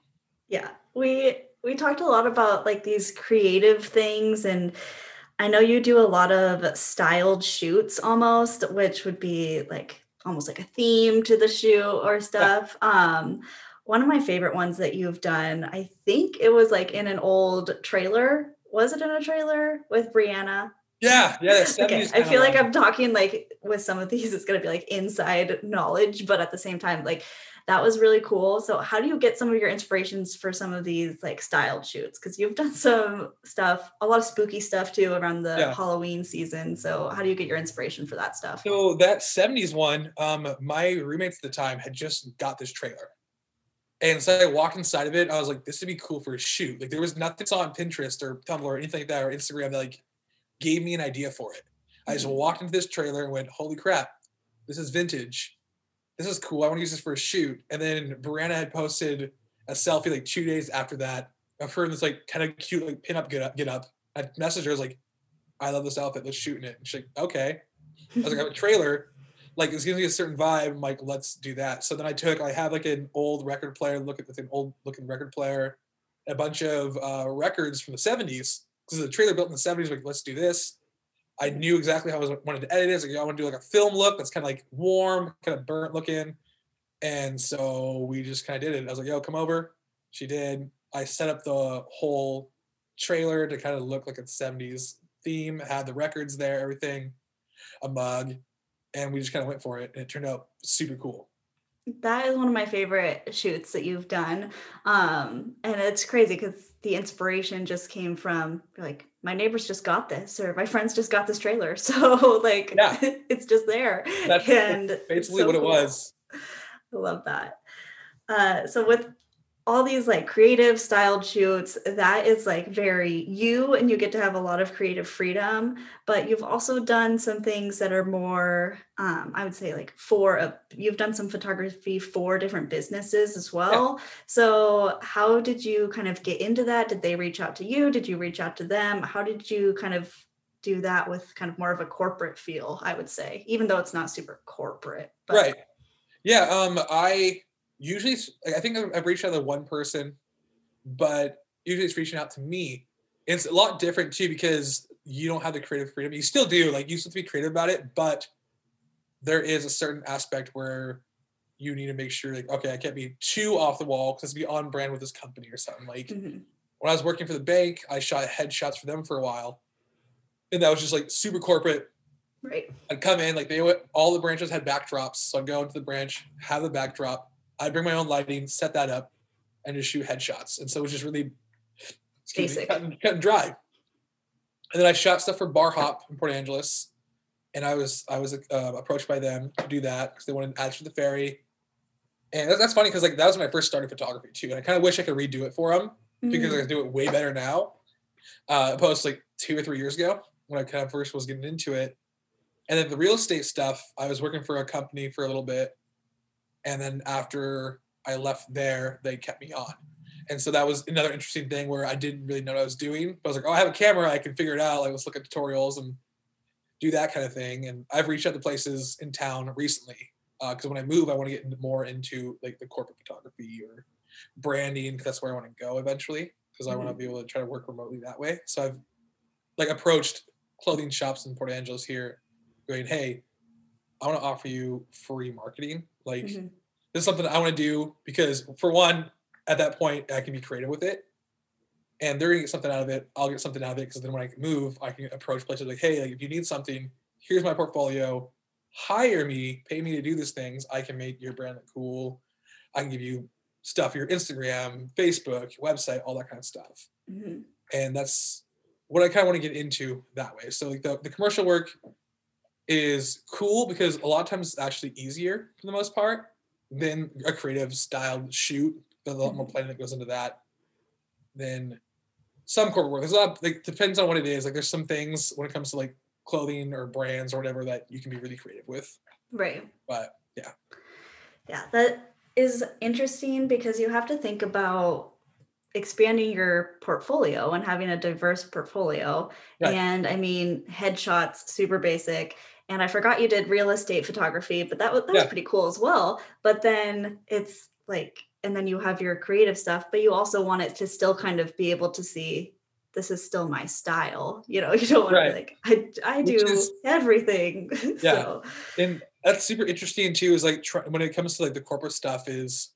Yeah, we talked a lot about like these creative things, and I know you do a lot of styled shoots almost, which would be like almost like a theme to the shoot or Yeah, stuff. One of my favorite ones that you've done, I think it was like in an old trailer. Was it in a trailer with Brianna? yeah, the Okay, '70s I kind of feel like one. I'm talking like with some of these, it's gonna be like inside knowledge, but at the same time, like that was really cool. So, how do you get some of your inspirations for some of these like styled shoots? Because you've done some stuff, a lot of spooky stuff too around the Yeah. Halloween season. So, how do you get your inspiration for that stuff? So that '70s one, my roommates at the time had just got this trailer. And so I walked inside of it. I was like, this would be cool for a shoot. Like there was nothing I saw on Pinterest or Tumblr or anything like that or Instagram that like gave me an idea for it. I just Mhm. walked into this trailer and went, holy crap, this is vintage. This is cool. I want to use this for a shoot. And then Brianna had posted a selfie like 2 days after that of her in this like kind of cute like pinup get up. I messaged her, I was like, I love this outfit. Let's shoot in it. And she's like, okay. I was like, I have a trailer. Like it's giving me a certain vibe. I'm like, let's do that. So then I have like an old record player, look at an old looking record player, a bunch of records from the '70s. Because the trailer built in the '70s, like, let's do this. I knew exactly how I wanted to edit it. I was like, I want to do like a film look that's kind of like warm, kind of burnt looking. And so we just kind of did it. I was like, yo, come over. She did. I set up the whole trailer to kind of look like a '70s theme, had the records there, everything, a mug, and we just kind of went for it. And it turned out super cool. That is one of my favorite shoots that you've done. And it's crazy because the inspiration just came from like my neighbors just got this or my friends just got this trailer. So like Yeah, it's just there. that's And it's basically so what it cool. was. I love that. So with all these like creative styled shoots, that is like very you and you get to have a lot of creative freedom, but you've also done some things that are more, I would say like you've done some photography for different businesses as Yeah. well. So how did you kind of get into that? Did they reach out to you? Did you reach out to them? How did you kind of do that with kind of more of a corporate feel, I would say, even though it's not super corporate, but Right. Yeah. I usually, I think I've reached out to one person, but usually it's reaching out to me. It's a lot different too because you don't have the creative freedom. You still do, like you still have to be creative about it, but there is a certain aspect where you need to make sure, like, okay, I can't be too off the wall because it's be on brand with this company or something. Like Mhm. when I was working for the bank, I shot headshots for them for a while, and that was just like super corporate. Right. I'd come in, like all the branches had backdrops, so I'd go into the branch, have the backdrop. I'd bring my own lighting, set that up, and just shoot headshots. And so it was just really, excuse me, Basic. cut and dry. And then I shot stuff for Bar Hop in Port Angeles, and I was approached by them to do that because they wanted ads for the ferry. And that's funny because like that was when I first started photography too, and I kind of wish I could redo it for them because I Mm. could do it way better now, opposed to like 2 or 3 years ago when I kind of first was getting into it. And then the real estate stuff, I was working for a company for a little bit, and then after I left there, they kept me on. And so that was another interesting thing where I didn't really know what I was doing. But I was like, oh, I have a camera, I can figure it out. Like, let's look at tutorials and do that kind of thing. And I've reached out to places in town recently because when I move, I want to get more into like the corporate photography or branding because that's where I want to go eventually because I want to Mhm. be able to try to work remotely that way. So I've like approached clothing shops in Port Angeles here, going, hey, I want to offer you free marketing. Like Mhm. this is something I want to do because for one, at that point, I can be creative with it and they're gonna get something out of it. I'll get something out of it because then when I move, I can approach places like, hey, like if you need something, here's my portfolio. Hire me, pay me to do these things. I can make your brand look cool. I can give you stuff, your Instagram, Facebook, your website, all that kind of stuff. Mhm. And that's what I kind of want to get into that way. So like the commercial work is cool because a lot of times it's actually easier for the most part than a creative styled shoot. There's a lot more Mhm. planning that goes into that than some corporate work. There's a lot, like depends on what it is. Like there's some things when it comes to like clothing or brands or whatever that you can be really creative with. Right. But yeah, Yeah, that is interesting because you have to think about expanding your portfolio and having a diverse portfolio. right. And I mean, headshots, super basic. And I forgot you did real estate photography, but that was Yeah, pretty cool as well. But then it's like and then you have your creative stuff, but you also want it to still kind of be able to see this is still my style. You know, you don't want to be Right. like, I Which do is, everything. yeah. So And that's super interesting too, is like when it comes to like the corporate stuff is,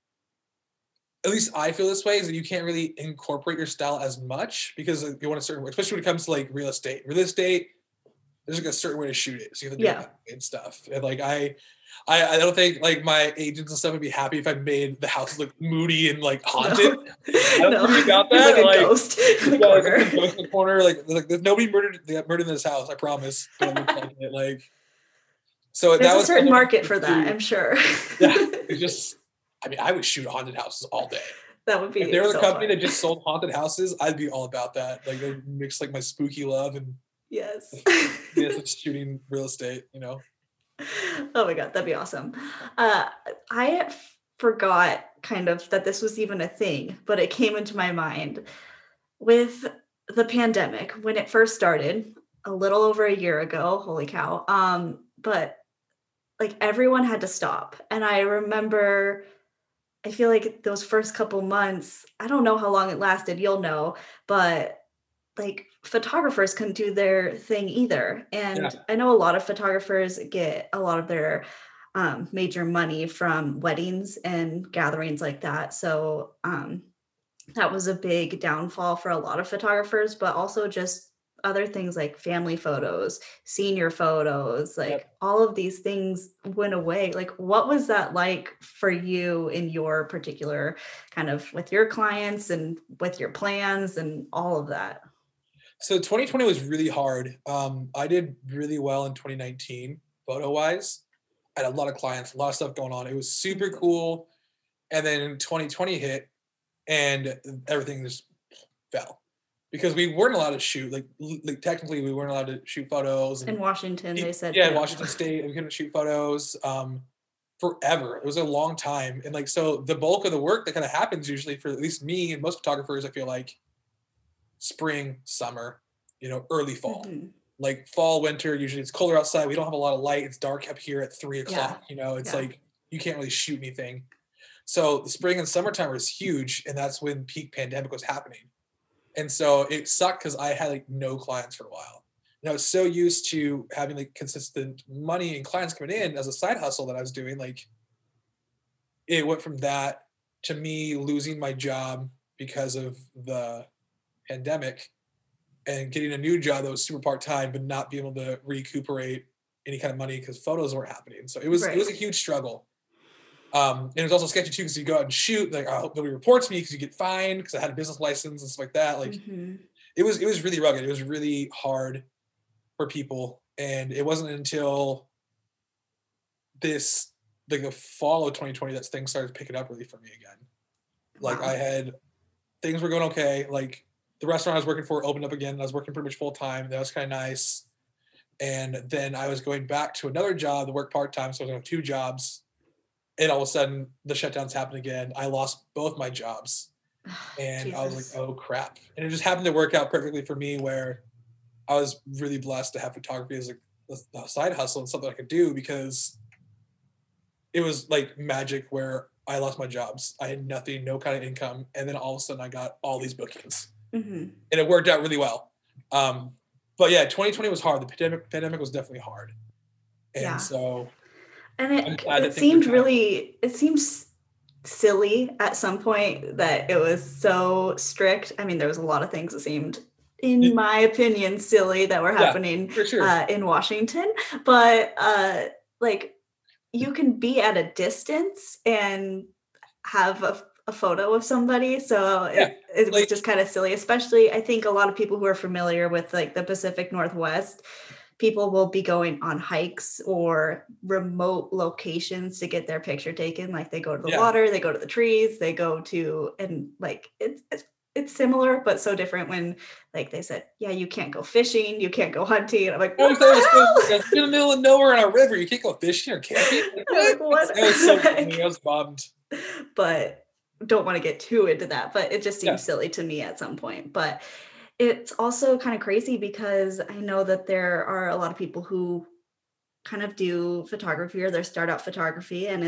at least I feel this way, is that you can't really incorporate your style as much because like, you want a certain way, especially when it comes to like real estate. Real estate, there's like a certain way to shoot it. So you have to do yeah. it and stuff. And like I don't think like my agents and stuff would be happy if I made the house look moody and like haunted. No. I don't No. think about There's that. like a ghost in the Yeah, corner. there's like a ghost in the corner. Like there's nobody murdered in this house, I promise. But it looks like it. Like, so There's that a was certain something market for that, too. I'm sure. Yeah, it's just, I mean, I would shoot haunted houses all day. That would be If there was so a company fun. that just sold haunted houses, I'd be all about that. Like, they would mix like my spooky love and Yes. yes, it's shooting real estate, you know? Oh my God, that'd be awesome. I forgot kind of that this was even a thing, but it came into my mind with the pandemic when it first started a little over a year ago. Holy cow. But like everyone had to stop. And I remember, I feel like those first couple months, I don't know how long it lasted, you'll know, but like photographers couldn't do their thing either. Yeah. And I know a lot of photographers get a lot of their major money from weddings and gatherings like that. So that was a big downfall for a lot of photographers, but also just other things like family photos, senior photos, like Yep. all of these things went away. Like, what was that like for you in your particular kind of with your clients and with your plans and all of that? So 2020 was really hard. I did really well in 2019, photo wise. I had a lot of clients, a lot of stuff going on. It was super cool. And then 2020 hit and everything just fell because we weren't allowed to shoot. Like technically, we weren't allowed to shoot photos. In Washington, they said, yeah, in Washington State, we couldn't shoot photos forever. It was a long time. And like, so the bulk of the work that kind of happens usually for at least me and most photographers, I feel like spring, summer, you know, early fall. Mhm. Like fall, winter, usually it's colder outside. We don't have a lot of light. It's dark up here at 3:00. Yeah. You know, it's Yeah. like you can't really shoot anything. So the spring and summertime was huge, and that's when peak pandemic was happening. And so it sucked because I had like no clients for a while. And I was so used to having like consistent money and clients coming in as a side hustle that I was doing. Like it went from that to me losing my job because of the pandemic and getting a new job that was super part-time, but not being able to recuperate any kind of money because photos weren't happening. So it was Right. a huge struggle. And it was also sketchy too because you go out and shoot, like, I hope nobody reports me because you get fined because I had a business license and stuff like that. Like Mhm. it was really rugged. It was really hard for people. And it wasn't until this like the fall of 2020 that things started picking up really for me again. Like Wow. I had things were going okay. Like the restaurant I was working for opened up again. And I was working pretty much full time. That was kind of nice. And then I was going back to another job to work part time. So I was going to have 2 jobs. And all of a sudden the shutdowns happened again. I lost both my jobs. And I was Jesus. like, oh crap. And it just happened to work out perfectly for me where I was really blessed to have photography as a side hustle and something I could do because it was like magic where I lost my jobs. I had nothing, no kind of income. And then all of a sudden I got all these bookings Mhm. and it worked out really well. But yeah, 2020 was hard. The pandemic was definitely hard. And Yeah. so And I'm glad that it things are seemed kind of, really, it seems silly at some point that it was so strict. I mean, there was a lot of things that seemed, in my opinion, silly that were yeah, happening for sure. in Washington. But like you can be at a distance and have a photo of somebody. So Yeah, it was like, just kind of silly, especially I think a lot of people who are familiar with like the Pacific Northwest, people will be going on hikes or remote locations to get their picture taken. Like they go to the yeah. water, they go to the trees, they go to, and like it's similar, but so different when like they said, yeah, you can't go fishing, you can't go hunting. And I'm like, I what thought it was the hell? it's in the middle of nowhere on a river. You can't go fishing or camping. Like, I'm like, what? That was so funny. I was bummed. But don't want to get too into that, but it just Yeah. seems silly to me at some point. But it's also kind of crazy because I know that there are a lot of people who kind of do photography or their start out photography, and it's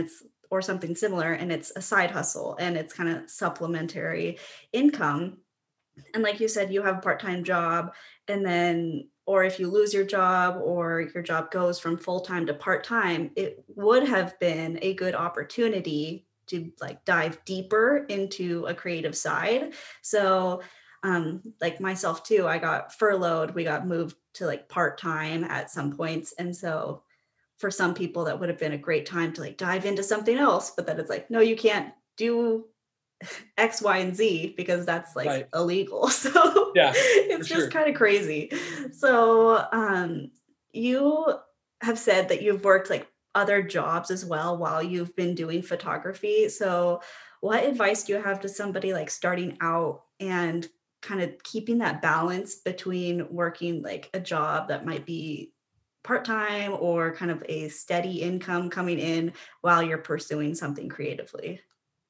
or something similar, and it's a side hustle and it's kind of supplementary income. And like you said, you have a part-time job, and then, or if you lose your job or your job goes from full-time to part-time, it would have been a good opportunity to like dive deeper into a creative side. So like myself too, I got furloughed, we got moved to like part-time at some points. And so for some people that would have been a great time to like dive into something else, but then it's like, no, you can't do X, Y, and Z because that's like Right. illegal. So Yeah, it's for just sure. kind of crazy. So you have said that you've worked like other jobs as well while you've been doing photography. So what advice do you have to somebody like starting out and kind of keeping that balance between working like a job that might be part-time or kind of a steady income coming in while you're pursuing something creatively?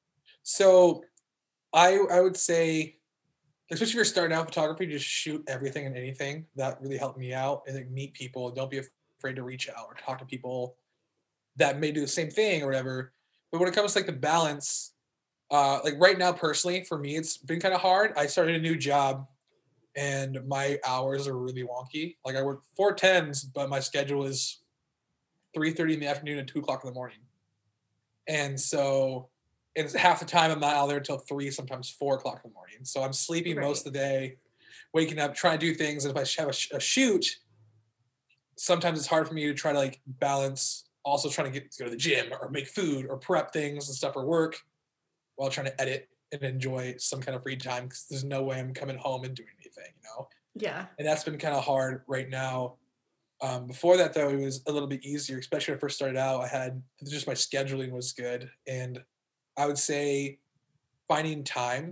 So I would say, especially if you're starting out photography, just shoot everything and anything. That really helped me out. And like meet people. Don't be afraid to reach out or talk to people that may do the same thing or whatever. But when it comes to like the balance, like right now personally, for me, it's been kind of hard. I started a new job and my hours are really wonky. Like I work 4 10s, but my schedule is 3:30 in the afternoon and 2 o'clock in the morning. And so it's half the time I'm not out there until 3, sometimes 4 o'clock in the morning. So I'm sleeping most Right. of the day, waking up, trying to do things. And if I have a shoot, sometimes it's hard for me to try to like balance also trying to go to the gym or make food or prep things and stuff for work while trying to edit and enjoy some kind of free time because there's no way I'm coming home and doing anything, you know? Yeah. And that's been kind of hard right now. Before that, though, it was a little bit easier, especially when I first started out. I had just my scheduling was good. And I would say finding time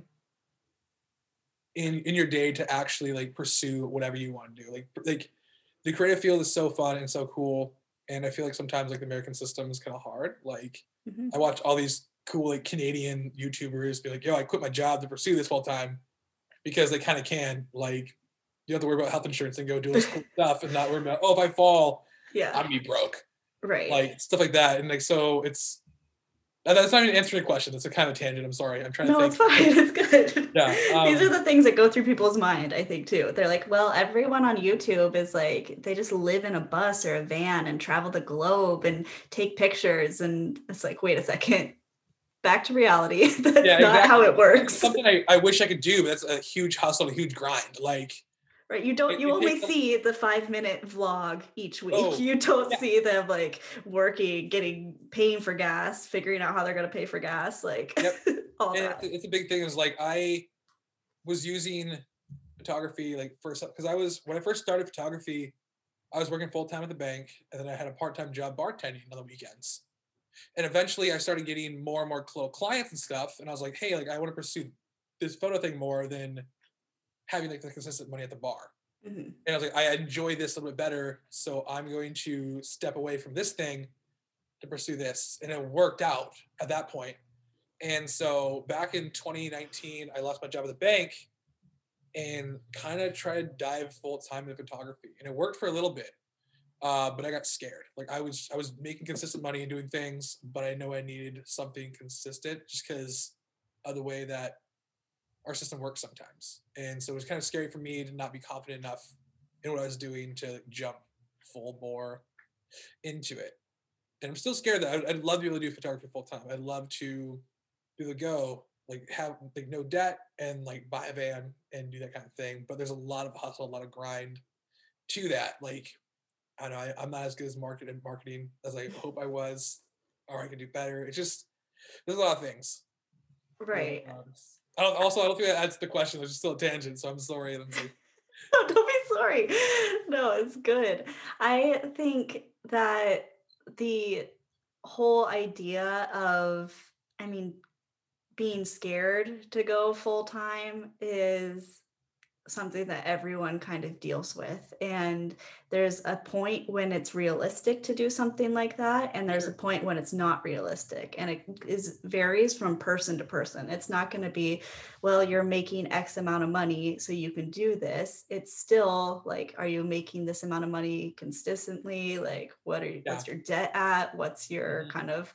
in your day to actually like pursue whatever you want to do. Like the creative field is so fun and so cool. And I feel like sometimes like the American system is kind of hard. Like Mhm. I watch all these cool like Canadian YouTubers be like, yo, I quit my job to pursue this full time because they kind of can. Like you don't have to worry about health insurance and go do all this cool stuff and not worry about, oh, if I fall, Yeah. I'm gonna be broke. Right. Like stuff like that. And like so it's that's not even answering a question. It's a kind of tangent. I'm sorry. I'm trying to No, it's think. fine. It's good. Yeah. These are the things that go through people's mind, I think, too. They're like, well, everyone on YouTube is like, they just live in a bus or a van and travel the globe and take pictures. And it's like, wait a second, back to reality. That's Yeah, not how exactly. it works. It's something I wish I could do, but that's a huge hustle, a huge grind. Like Right. You it only takes see the 5-minute vlog each week. oh You don't yeah, see them like working, paying for gas, figuring out how they're going to pay for gas, like yep. all And that. it's a big thing is like I was using photography like first because when I first started photography, I was working full time at the bank and then I had a part-time job bartending on the weekends. And eventually I started getting more and more clients and stuff. And I was like, hey, like I want to pursue this photo thing more than having like the consistent money at the bar. Mhm. And I was like, I enjoy this a little bit better. So I'm going to step away from this thing to pursue this. And it worked out at that point. And so back in 2019, I lost my job at the bank and kind of tried to dive full time into photography. And it worked for a little bit. But I got scared. Like I was making consistent money and doing things, but I know I needed something consistent just because of the way that our system works sometimes. And so it was kind of scary for me to not be confident enough in what I was doing to jump full bore into it. And I'm still scared that I'd love to be able to do photography full time. I'd love to be able to go like have like no debt and like buy a van and do that kind of thing. But there's a lot of hustle, a lot of grind to that. Like I don't know I'm not as good as marketing as I hope I was, or I could do better. It's just there's a lot of things. Right. I don't think that adds to the question. There's just still a tangent, so I'm sorry, Lindsay. No, don't be sorry. No, it's good. I think that the whole idea of, I mean, being scared to go full time is something that everyone kind of deals with. And there's a point when it's realistic to do something like that. And there's a Sure. point when it's not realistic. And it varies from person to person. It's not going to be, well, you're making X amount of money, so you can do this. It's still like, are you making this amount of money consistently? Like, Yeah. what's your debt at? What's your Mhm. kind of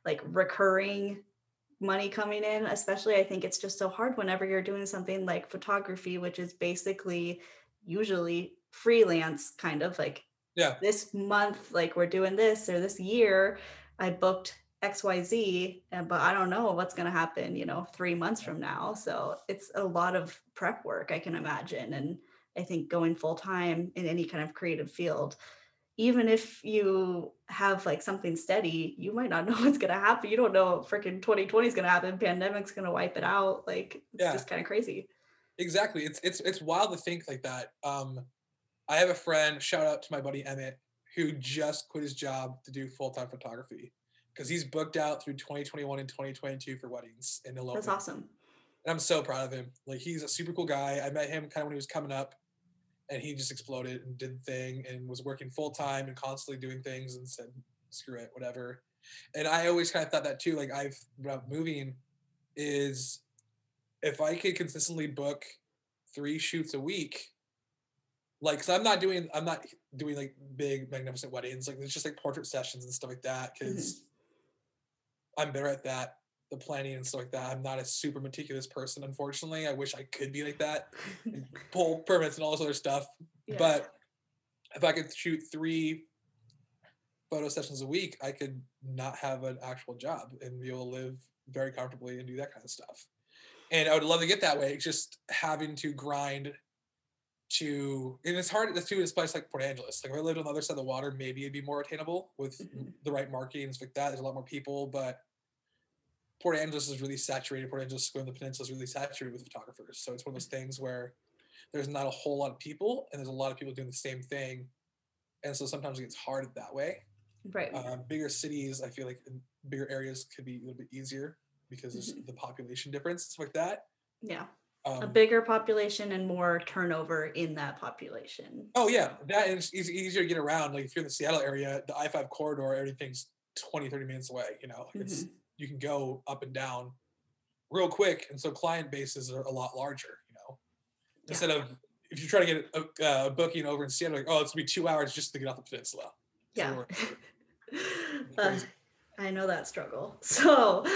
like recurring money coming in. Especially, I think it's just so hard whenever you're doing something like photography, which is basically usually freelance, kind of like Yeah. this month, like we're doing this, or this year I booked XYZ, but I don't know what's going to happen, 3 months from now. So it's a lot of prep work, I can imagine. And I think going full time in any kind of creative field, even if you have like something steady, you might not know what's going to happen. You don't know freaking 2020 is going to happen. Pandemic's going to wipe it out. Like, it's just kind of crazy. Exactly. It's wild to think like that. I have a friend, shout out to my buddy Emmett, who just quit his job to do full-time photography because he's booked out through 2021 and 2022 for weddings in Elopement. That's awesome. And I'm so proud of him. Like, he's a super cool guy. I met him kind of when he was coming up, and he just exploded and did the thing and was working full-time and constantly doing things and said, screw it, whatever. And I always kind of thought that too. Like, about moving is if I could consistently book 3 shoots a week, like, cause I'm not doing like big magnificent weddings. Like, it's just like portrait sessions and stuff like that. Cause I'm better at that, the planning and stuff like that. I'm not a super meticulous person, unfortunately. I wish I could be like that and pull permits and all this other stuff. Yeah. But if I could shoot 3 photo sessions a week, I could not have an actual job and be able to live very comfortably and do that kind of stuff. And I would love to get that way. It's just having to grind and it's hard to do in a place like Port Angeles. Like, if I lived on the other side of the water, maybe it'd be more attainable with the right marketing and stuff like that. There's a lot more people, but Port Angeles is really saturated. Port Angeles Square on the peninsula is really saturated with photographers. So it's one of those things where there's not a whole lot of people and there's a lot of people doing the same thing. And so sometimes it gets hard that way. Right. Bigger cities, I feel like in bigger areas could be a little bit easier because there's the population difference, stuff like that. Yeah. A bigger population and more turnover in that population. Oh yeah, that is easier to get around. Like, if you're in the Seattle area, the I-5 corridor, everything's 20-30 minutes away. It's you can go up and down real quick, and so client bases are a lot larger. Instead of if you try to get a booking over in Seattle, like, oh, it's gonna be 2 hours just to get off the peninsula. Yeah. I know that struggle. So,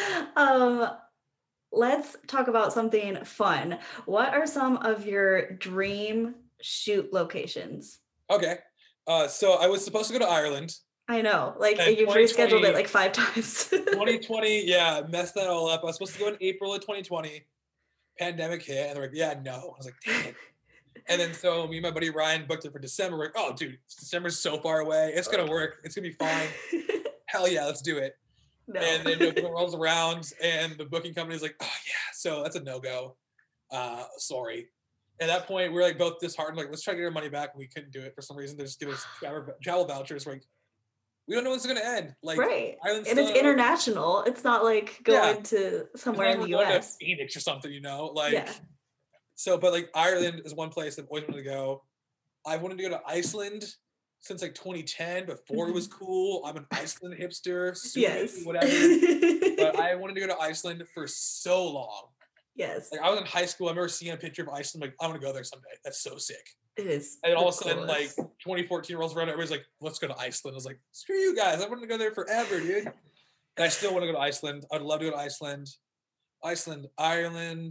let's talk about something fun. What are some of your dream shoot locations? Okay. So I was supposed to go to Ireland. I know. Like, you've rescheduled it like 5 times. 2020, yeah, messed that all up. I was supposed to go in April of 2020. Pandemic hit, and they're like, yeah, no. I was like, dang it. And then so me and my buddy Ryan booked it for December. We're like, oh, dude, December's so far away. It's going to work. It's going to be fine. Hell yeah, let's do it. No. And then it rolls around, and the booking company's like, oh, yeah, so that's a no-go. Sorry. At that point, we're like both disheartened. Like, let's try to get our money back. We couldn't do it for some reason. They just give us travel vouchers. We're like, we don't know when it's going to end. Like, right. And it's international. It's not like going to somewhere in the U.S. To Phoenix or something, Like, yeah. So, but like Ireland is one place I've always wanted to go. I've wanted to go to Iceland since like 2010, before it was cool. I'm an Iceland hipster, yes, whatever. But I wanted to go to Iceland for so long. Yes. Like, I was in high school. I remember seeing a picture of Iceland. Like, I want to go there someday. That's so sick. It is. And all of a sudden, like 2014 rolls around, everybody's like, let's go to Iceland. I was like, screw you guys. I wanted to go there forever, dude. And I still want to go to Iceland. I'd love to go to Iceland, Ireland.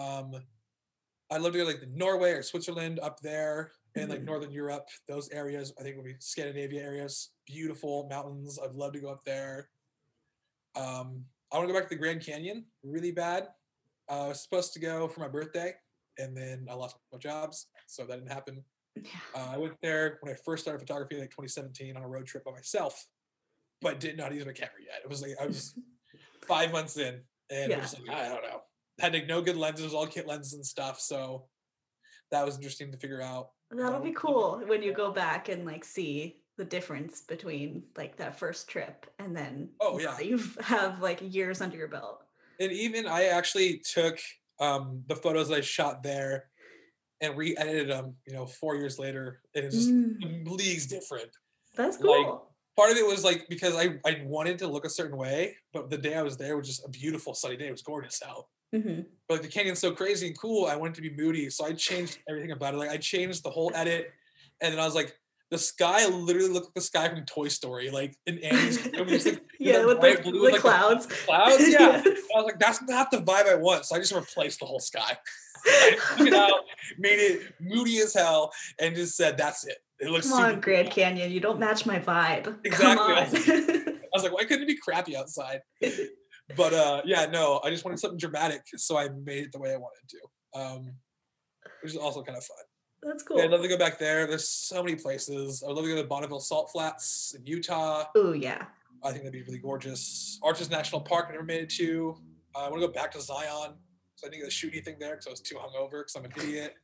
I'd love to go like Norway or Switzerland up there, and like Northern Europe. Those areas, I think, would be Scandinavia areas. Beautiful mountains. I'd love to go up there. I want to go back to the Grand Canyon really bad. I was supposed to go for my birthday, and then I lost my jobs, so that didn't happen. I went there when I first started photography, like 2017, on a road trip by myself, but did not use my camera yet. It was like I was 5 months in, and I was like, I don't know. Had like no good lenses, all kit lenses and stuff, so that was interesting to figure out. That'll be cool when you go back and like see the difference between like that first trip and then you have like years under your belt. And even I actually took the photos that I shot there and re-edited them, 4 years later, and it's just leagues different. That's cool. Like, part of it was like because I wanted to look a certain way, but the day I was there was just a beautiful sunny day. It was gorgeous out. But like the canyon's so crazy and cool, I wanted to be moody, so I changed everything about it. Like I changed the whole edit, and then I was like, the sky literally looked like the sky from Toy Story, like in Andy's room. Just, like, Yeah, with bright the blue with, clouds. The clouds, yeah. Yes. I was like, that's not the vibe I want. So I just replaced the whole sky. I took it out, made it moody as hell, and just said, that's it. It looks Come super on, Grand cool. Canyon. You don't match my vibe. Exactly. Come I on. was like, why couldn't it be crappy outside? But yeah, no, I just wanted something dramatic, so I made it the way I wanted to, which is also kind of fun. That's cool. Yeah, I'd love to go back there. There's so many places. I'd love to go to Bonneville Salt Flats in Utah. Oh, yeah. I think that'd be really gorgeous. Arches National Park, I never made it to. I want to go back to Zion. So I didn't get to shoot anything there because I was too hungover because I'm an idiot.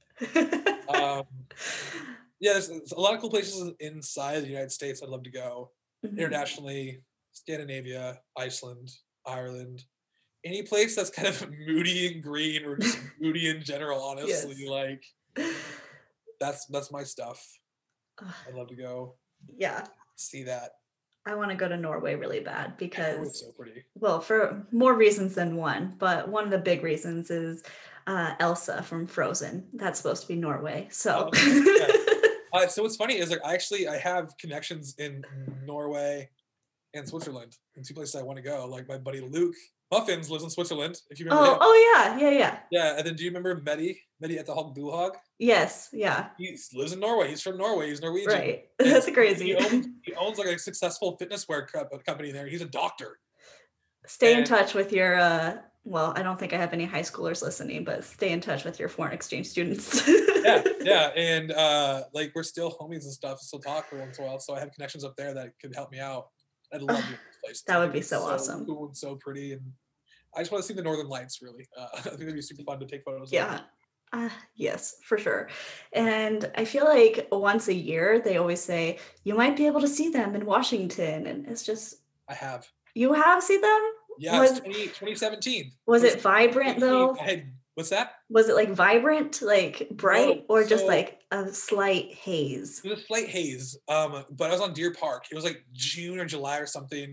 Yeah, there's a lot of cool places inside the United States I'd love to go. Mhm. Internationally, Scandinavia, Iceland, Ireland. Any place that's kind of moody and green or just moody in general, honestly. Yes. Like, that's my stuff. I'd love to go Yeah. see that. I want to go to Norway really bad Oh, because, it's so pretty. well, for more reasons than one, but one of the big reasons is Elsa from Frozen. That's supposed to be Norway. So, So what's funny is like I have connections in Norway and Switzerland, and two places I want to go. Like my buddy Luke Muffins lives in Switzerland. If you remember him. oh yeah. Yeah, and then do you remember Mehdi at the Hog Buhog? Yes, yeah. He lives in Norway. He's from Norway. He's Norwegian. Right. And That's crazy. He owns like a successful fitness wear company there. He's a doctor. Stay in touch with your well, I don't think I have any high schoolers listening, but stay in touch with your foreign exchange students. yeah, and like we're still homies and stuff, still talk every once in a while. So I have connections up there that could help me out. I'd love to this place. That would be so awesome. Cool and so pretty, and I just want to see the Northern Lights. Really, I think it'd be super fun to take photos. Yeah. Yes, for sure. And I feel like once a year they always say you might be able to see them in Washington, and it's just I have. You have seen them? Yeah, it's 2017. Was it vibrant though? What's that? Was it like vibrant, like bright, or just like a slight haze? It was a slight haze. But I was on Deer Park. It was like June or July or something,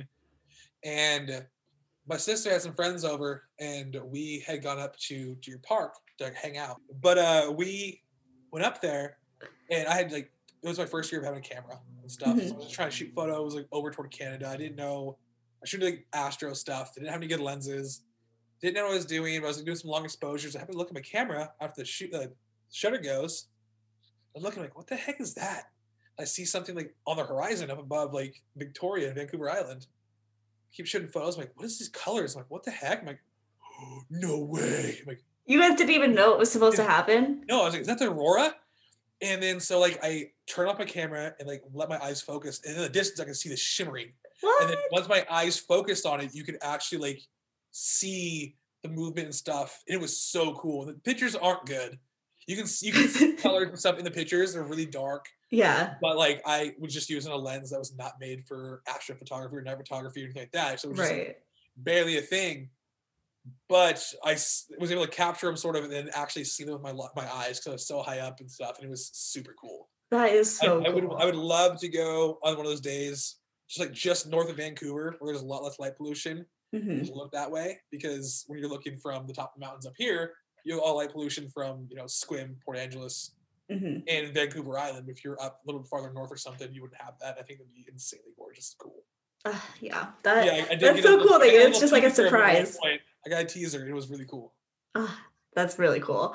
and my sister had some friends over, and we had gone up to Deer Park to hang out. But we went up there, and I had it was my first year of having a camera and stuff. Mm-hmm. So I was just trying to shoot photos over toward Canada. I didn't know. I shooted Astro stuff. Didn't have any good lenses. Didn't know what I was doing. But I was doing some long exposures. I happened to look at my camera after the shutter goes. I'm looking like, what the heck is that? I see something like on the horizon up above like Victoria and Vancouver Island. I keep shooting photos. I'm like, what is these colors? I'm like, what the heck? I'm like, oh, no way. I'm like, you guys didn't even know it was supposed to happen? No, I was like, is that the aurora? And then so like I turn off my camera and like let my eyes focus. And in the distance I can see the shimmering. What? And then once my eyes focused on it, you could actually like see the movement and stuff. And it was so cool. The pictures aren't good. You can see colors and stuff in the pictures. They're really dark. Yeah. But like I was just using a lens that was not made for astrophotography or night photography or anything like that. So it was just like, barely a thing. But I was able to capture them sort of and then actually see them with my eyes because I was so high up and stuff. And it was super cool. That is so cool. I would love to go on one of those days just north of Vancouver where there's a lot less light pollution. Mm-hmm. Just look that way because when you're looking from the top of the mountains up here, you have all light pollution from Sequim, Port Angeles, and Vancouver Island. If you're up a little bit farther north or something, you wouldn't have that. I think it'd be insanely gorgeous. Cool. Yeah, that's so cool. That it's just like a surprise. I got a teaser. And it was really cool. That's really cool.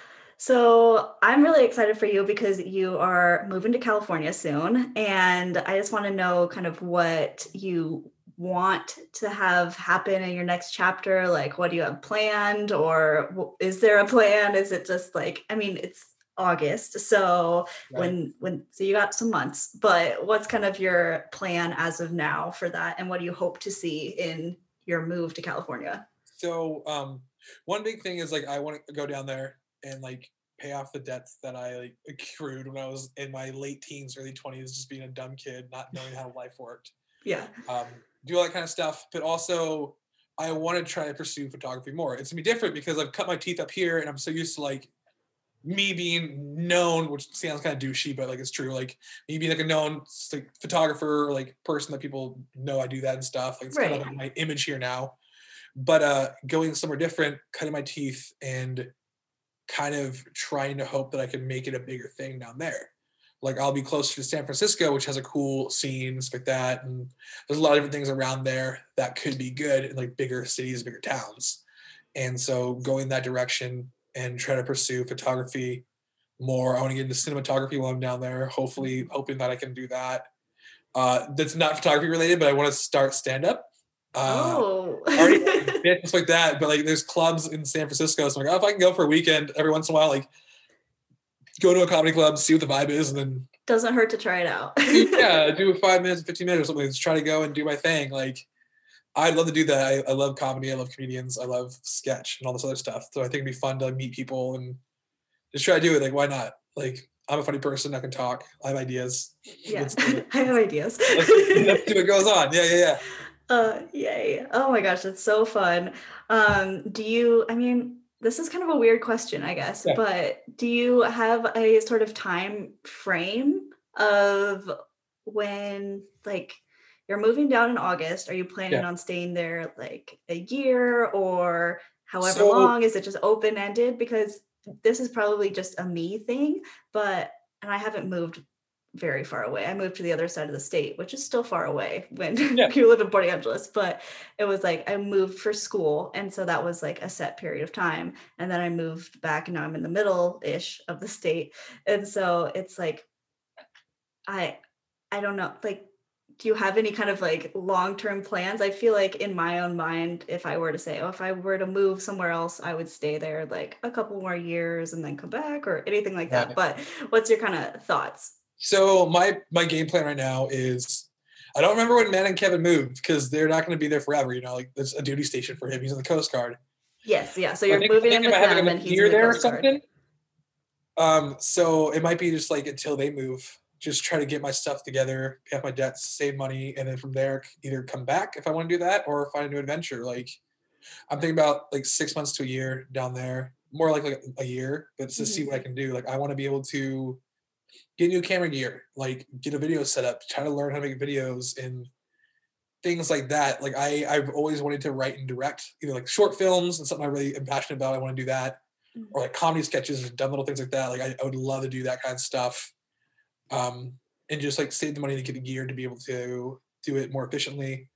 So I'm really excited for you because you are moving to California soon. And I just want to know kind of what you want to have happen in your next chapter. Like, what do you have planned? Or is there a plan? Is it just like, I mean, it's August. So right. So you got some months, but what's kind of your plan as of now for that? And what do you hope to see in your move to California? So one big thing is like, I want to go down there and like pay off the debts that I like accrued when I was in my late teens, early 20s, just being a dumb kid, not knowing how life worked. Yeah. Do all that kind of stuff. But also I want to try to pursue photography more. It's gonna be different because I've cut my teeth up here and I'm so used to like me being known, which sounds kind of douchey, but like it's true. Like me being like a known like photographer or like person that people know I do that and stuff. Like it's kind of like my image here now. But going somewhere different, cutting my teeth and kind of trying to hope that I can make it a bigger thing down there. like I'll be closer to San Francisco, which has a cool scene, stuff like that. And there's a lot of different things around there that could be good in like bigger cities, bigger towns. And so going that direction and try to pursue photography more. I want to get into cinematography while I'm down there, hopefully hoping that I can do that. That's not photography related, but I want to start stand-up. Already bits like that, but like there's clubs in San Francisco, so I'm like, oh, if I can go for a weekend every once in a while, like go to a comedy club, see what the vibe is, and then doesn't hurt to try it out. do 5 minutes, 15 minutes or something. Just try to go and do my thing. Like I'd love to do that. I love comedy. I love comedians. I love sketch and all this other stuff. So I think it'd be fun to meet people and just try to do it. Like, why not? Like, I'm a funny person. I can talk. I have ideas. Yeah, I have ideas. Let's see what goes on. Yeah. Yay. Oh my gosh, that's so fun. I mean, this is kind of a weird question, I guess, but do you have a sort of time frame of when, like, you're moving down in August? Are you planning on staying there like a year or however long? Is it just open-ended? Because this is probably just a me thing, and I haven't moved very far away. I moved to the other side of the state, which is still far away when you live in Port Angeles, but it was like I moved for school. And so that was like a set period of time. And then I moved back and now I'm in the middle-ish of the state. And so it's like, I don't know, like, do you have any kind of like long-term plans? I feel like in my own mind, if I were to say, if I were to move somewhere else, I would stay there like a couple more years and then come back or anything like that. But what's your kind of thoughts? So my game plan right now is, I don't remember when Matt and Kevin moved because they're not going to be there forever. You know, like there's a duty station for him. He's in the Coast Guard. Yes, yeah. So you're moving in with them, and he's in the Coast Guard. So it might be just like until they move, just try to get my stuff together, pay off my debts, save money, and then from there either come back if I want to do that or find a new adventure. Like I'm thinking about like 6 months to a year down there, more like a year, but to see what I can do. Like I want to be able to get new camera gear, like get a video set up, try to learn how to make videos and things like that. Like I've always wanted to write and direct, either like short films and something I really am passionate about. I want to do that, or like comedy sketches or dumb little things like that. Like I would love to do that kind of stuff, and just like save the money to get the gear to be able to do it more efficiently.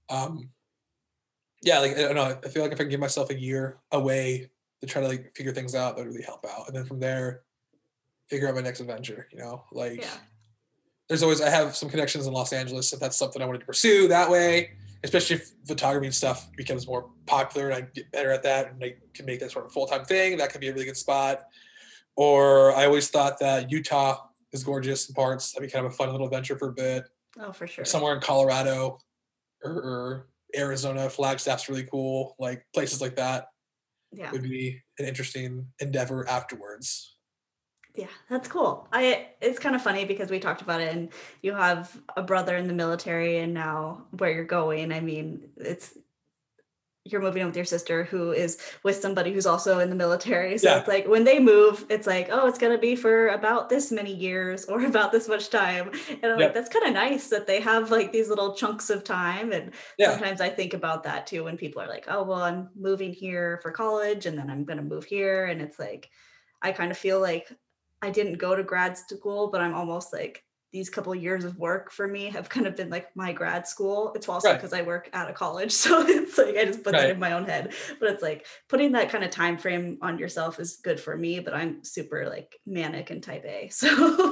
Like I don't know. I feel like if I can give myself a year away to try to like figure things out, that would really help out. And then from there, figure out my next adventure, you know, like there's always, I have some connections in Los Angeles if that's something I wanted to pursue that way, especially if photography and stuff becomes more popular and I get better at that and I can make that sort of full-time thing. That could be a really good spot. Or I always thought that Utah is gorgeous in parts. That'd be kind of a fun little adventure for a bit. Oh, for sure. Or somewhere in Colorado or Arizona, Flagstaff's really cool. Like places like that would be an interesting endeavor afterwards. Yeah, that's cool. It's kind of funny because we talked about it and you have a brother in the military and now where you're going, I mean, you're moving in with your sister who is with somebody who's also in the military. So it's like when they move, it's like, oh, it's going to be for about this many years or about this much time. And I'm like, that's kind of nice that they have like these little chunks of time. And sometimes I think about that too, when people are like, oh, well, I'm moving here for college and then I'm going to move here. And it's like, I kind of feel like I didn't go to grad school, but I'm almost like these couple of years of work for me have kind of been like my grad school. It's also because I work at a college. So it's like, I just put that in my own head, but it's like putting that kind of time frame on yourself is good for me, but I'm super like manic and type A. So,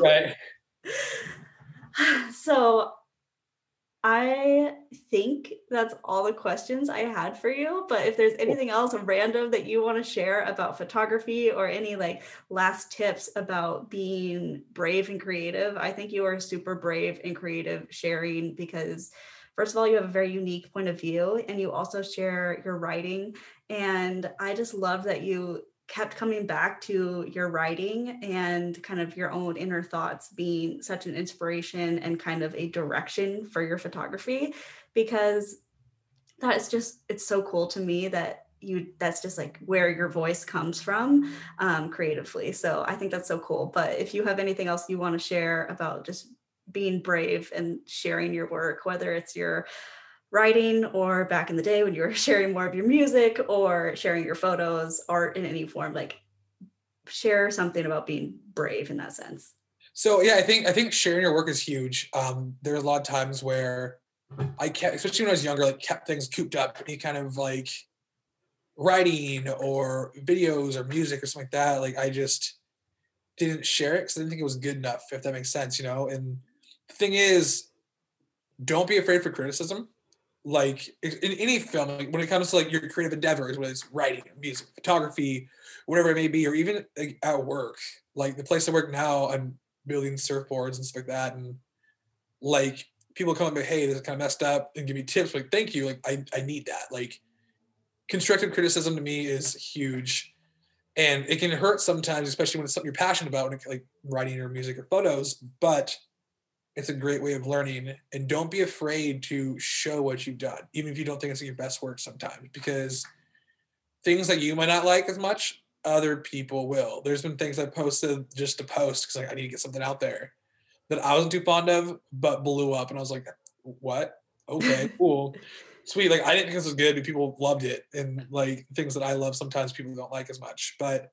so I think that's all the questions I had for you, but if there's anything else random that you want to share about photography or any like last tips about being brave and creative, I think you are super brave and creative sharing because first of all, you have a very unique point of view and you also share your writing. And I just love that you kept coming back to your writing and kind of your own inner thoughts being such an inspiration and kind of a direction for your photography, because it's so cool to me that that's just like where your voice comes from creatively. So I think that's so cool. But if you have anything else you want to share about just being brave and sharing your work, whether it's your writing or back in the day when you were sharing more of your music or sharing your photos, art in any form, like share something about being brave in that sense. So yeah, I think sharing your work is huge. There are a lot of times where I kept, especially when I was younger, like kept things cooped up, any kind of like writing or videos or music or something like that. Like I just didn't share it because I didn't think it was good enough, if that makes sense, And the thing is, don't be afraid for criticism. Like in any film, like when it comes to like your creative endeavors, whether it's writing, music, photography, whatever it may be, or even like at work, like the place I work now, I'm building surfboards and stuff like that. And like people come up and hey, this is kind of messed up and give me tips. Like, thank you. Like I need that. Like constructive criticism to me is huge. And it can hurt sometimes, especially when it's something you're passionate about, like writing or music or photos, but it's a great way of learning. And don't be afraid to show what you've done, even if you don't think it's your best work sometimes, because things that you might not like as much, other people will. There's been things I posted just to post because like, I need to get something out there that I wasn't too fond of, but blew up. And I was like, what? Okay, cool. Sweet. Like I didn't think this was good, but people loved it. And like things that I love, sometimes people don't like as much. But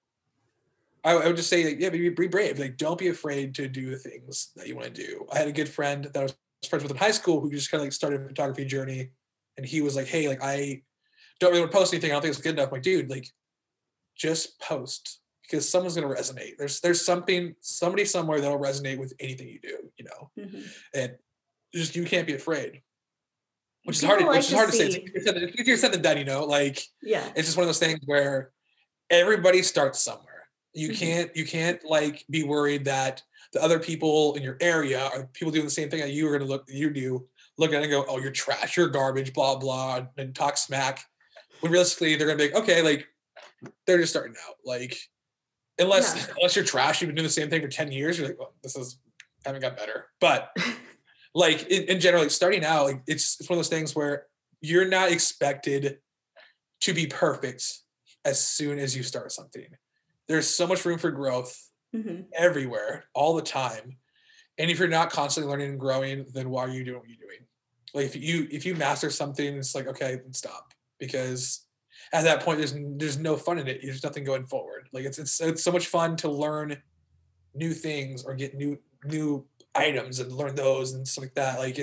I would just say, like, yeah, be brave. Like, don't be afraid to do the things that you want to do. I had a good friend that I was friends with in high school who just kind of like started a photography journey. And he was like, hey, like, I don't really want to post anything. I don't think it's good enough. I'm like, dude, like, just post because someone's going to resonate. There's somebody somewhere that'll resonate with anything you do, Mm-hmm. And just, you can't be afraid. Which is People hard, like which is hard to say. see- It's easier said than done, like, Yeah. it's just one of those things where everybody starts somewhere. You Mhm. can't like be worried that the other people in your area are people doing the same thing that you are going to look at it and go, oh, you're trash, you're garbage, blah, blah, and talk smack. When realistically, they're going to be like, okay, like, they're just starting out. Like, unless you're trash, you've been doing the same thing for 10 years, you're like, well, haven't got better. But like in general, like starting out, like it's one of those things where you're not expected to be perfect as soon as you start something. There's so much room for growth Mhm. everywhere, all the time. And if you're not constantly learning and growing, then why are you doing what you're doing? Like if you master something, it's like, okay, then stop. Because at that point, there's no fun in it. There's nothing going forward. Like it's so much fun to learn new things or get new items and learn those and stuff like that. Like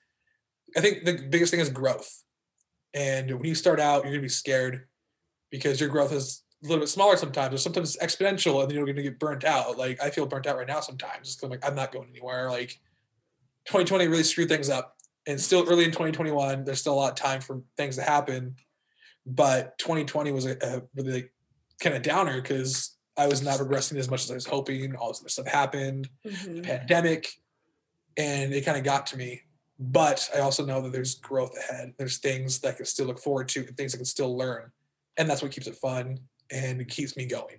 I think the biggest thing is growth. And when you start out, you're gonna be scared because your growth is a little bit smaller sometimes, or sometimes it's exponential, and then you're gonna get burnt out. Like I feel burnt out right now sometimes. Just 'cause I'm like, I'm not going anywhere. Like 2020 really screwed things up. And still early in 2021, there's still a lot of time for things to happen. But 2020 was a really like, kind of downer because I was not progressing as much as I was hoping. All this other stuff happened, the Mhm. pandemic, and it kind of got to me. But I also know that there's growth ahead. There's things that I can still look forward to and things I can still learn. And that's what keeps it fun and it keeps me going.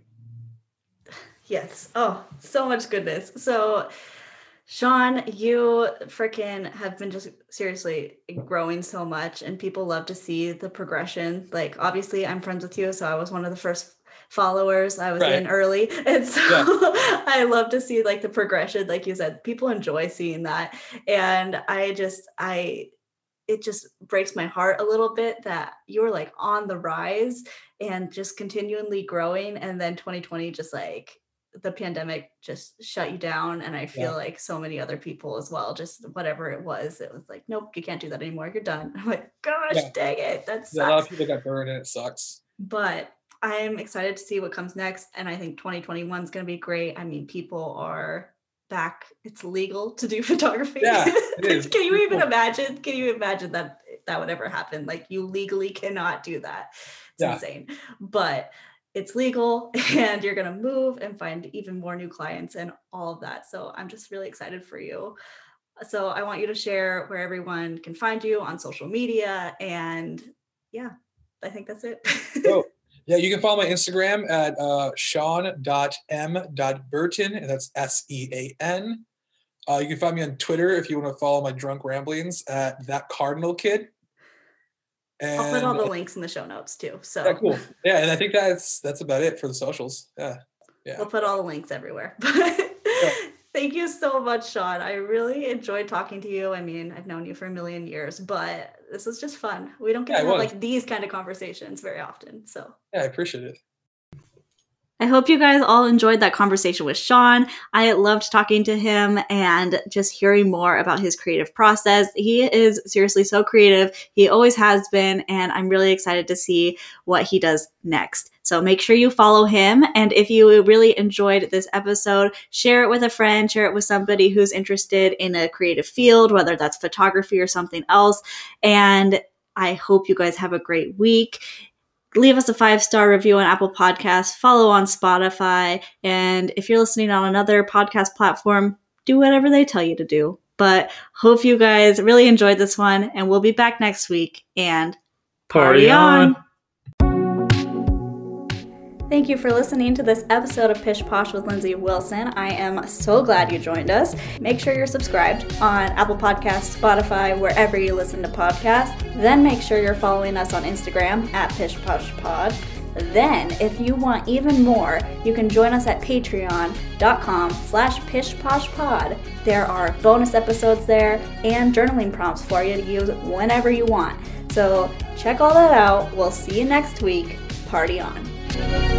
Yes. Oh, so much goodness. So, Sean, you freaking have been just seriously growing so much, and people love to see the progression. Like, obviously, I'm friends with you, so I was one of the first followers. I was Right. in early, and so Yeah. I love to see like the progression. Like you said, people enjoy seeing that, and it just breaks my heart a little bit that you were like on the rise and just continually growing, and then 2020 just like the pandemic just shut you down. And I feel Yeah. like so many other people as well, just whatever it was like, nope, you can't do that anymore, you're done. I'm like, gosh, Yeah. dang it, that Yeah, a lot of sucks. people got burned and it sucks. But I'm excited to see what comes next, and I think 2021 is going to be great. I mean, people are back, it's legal to do photography. Yeah, it is. Can you It's even cool. imagine that that would ever happen? Like, you legally cannot do that. It's Yeah. insane. But it's legal, and you're going to move and find even more new clients and all of that. So I'm just really excited for you. So I want you to share where everyone can find you on social media, and yeah, I think that's it. Oh, yeah, you can follow my Instagram at sean.m.burton, and that's SEAN. You can find me on Twitter if you want to follow my drunk ramblings at that Cardinal Kid. And I'll put all the links in the show notes too. So yeah, cool. Yeah, and I think that's about it for the socials. Yeah. we'll put all the links everywhere. Yeah. Thank you so much, Sean. I really enjoyed talking to you. I mean, I've known you for a million years, but this was just fun. We don't get Yeah, to it have was. like these kind of conversations very often. So Yeah, I appreciate it. I hope you guys all enjoyed that conversation with Sean. I loved talking to him and just hearing more about his creative process. He is seriously so creative. He always has been, and I'm really excited to see what he does next. So make sure you follow him. And if you really enjoyed this episode, share it with a friend, share it with somebody who's interested in a creative field, whether that's photography or something else. And I hope you guys have a great week. Leave us a 5-star review on Apple Podcasts, follow on Spotify, and if you're listening on another podcast platform, do whatever they tell you to do. But hope you guys really enjoyed this one, and we'll be back next week, and party on! Thank you for listening to this episode of Pish Posh with Lindsay Wilson. I am so glad you joined us. Make sure you're subscribed on Apple Podcasts, Spotify, wherever you listen to podcasts. Then make sure you're following us on Instagram at PishPoshPod. Then, if you want even more, you can join us at patreon.com/PishPoshPod. There are bonus episodes there and journaling prompts for you to use whenever you want. So check all that out. We'll see you next week. Party on.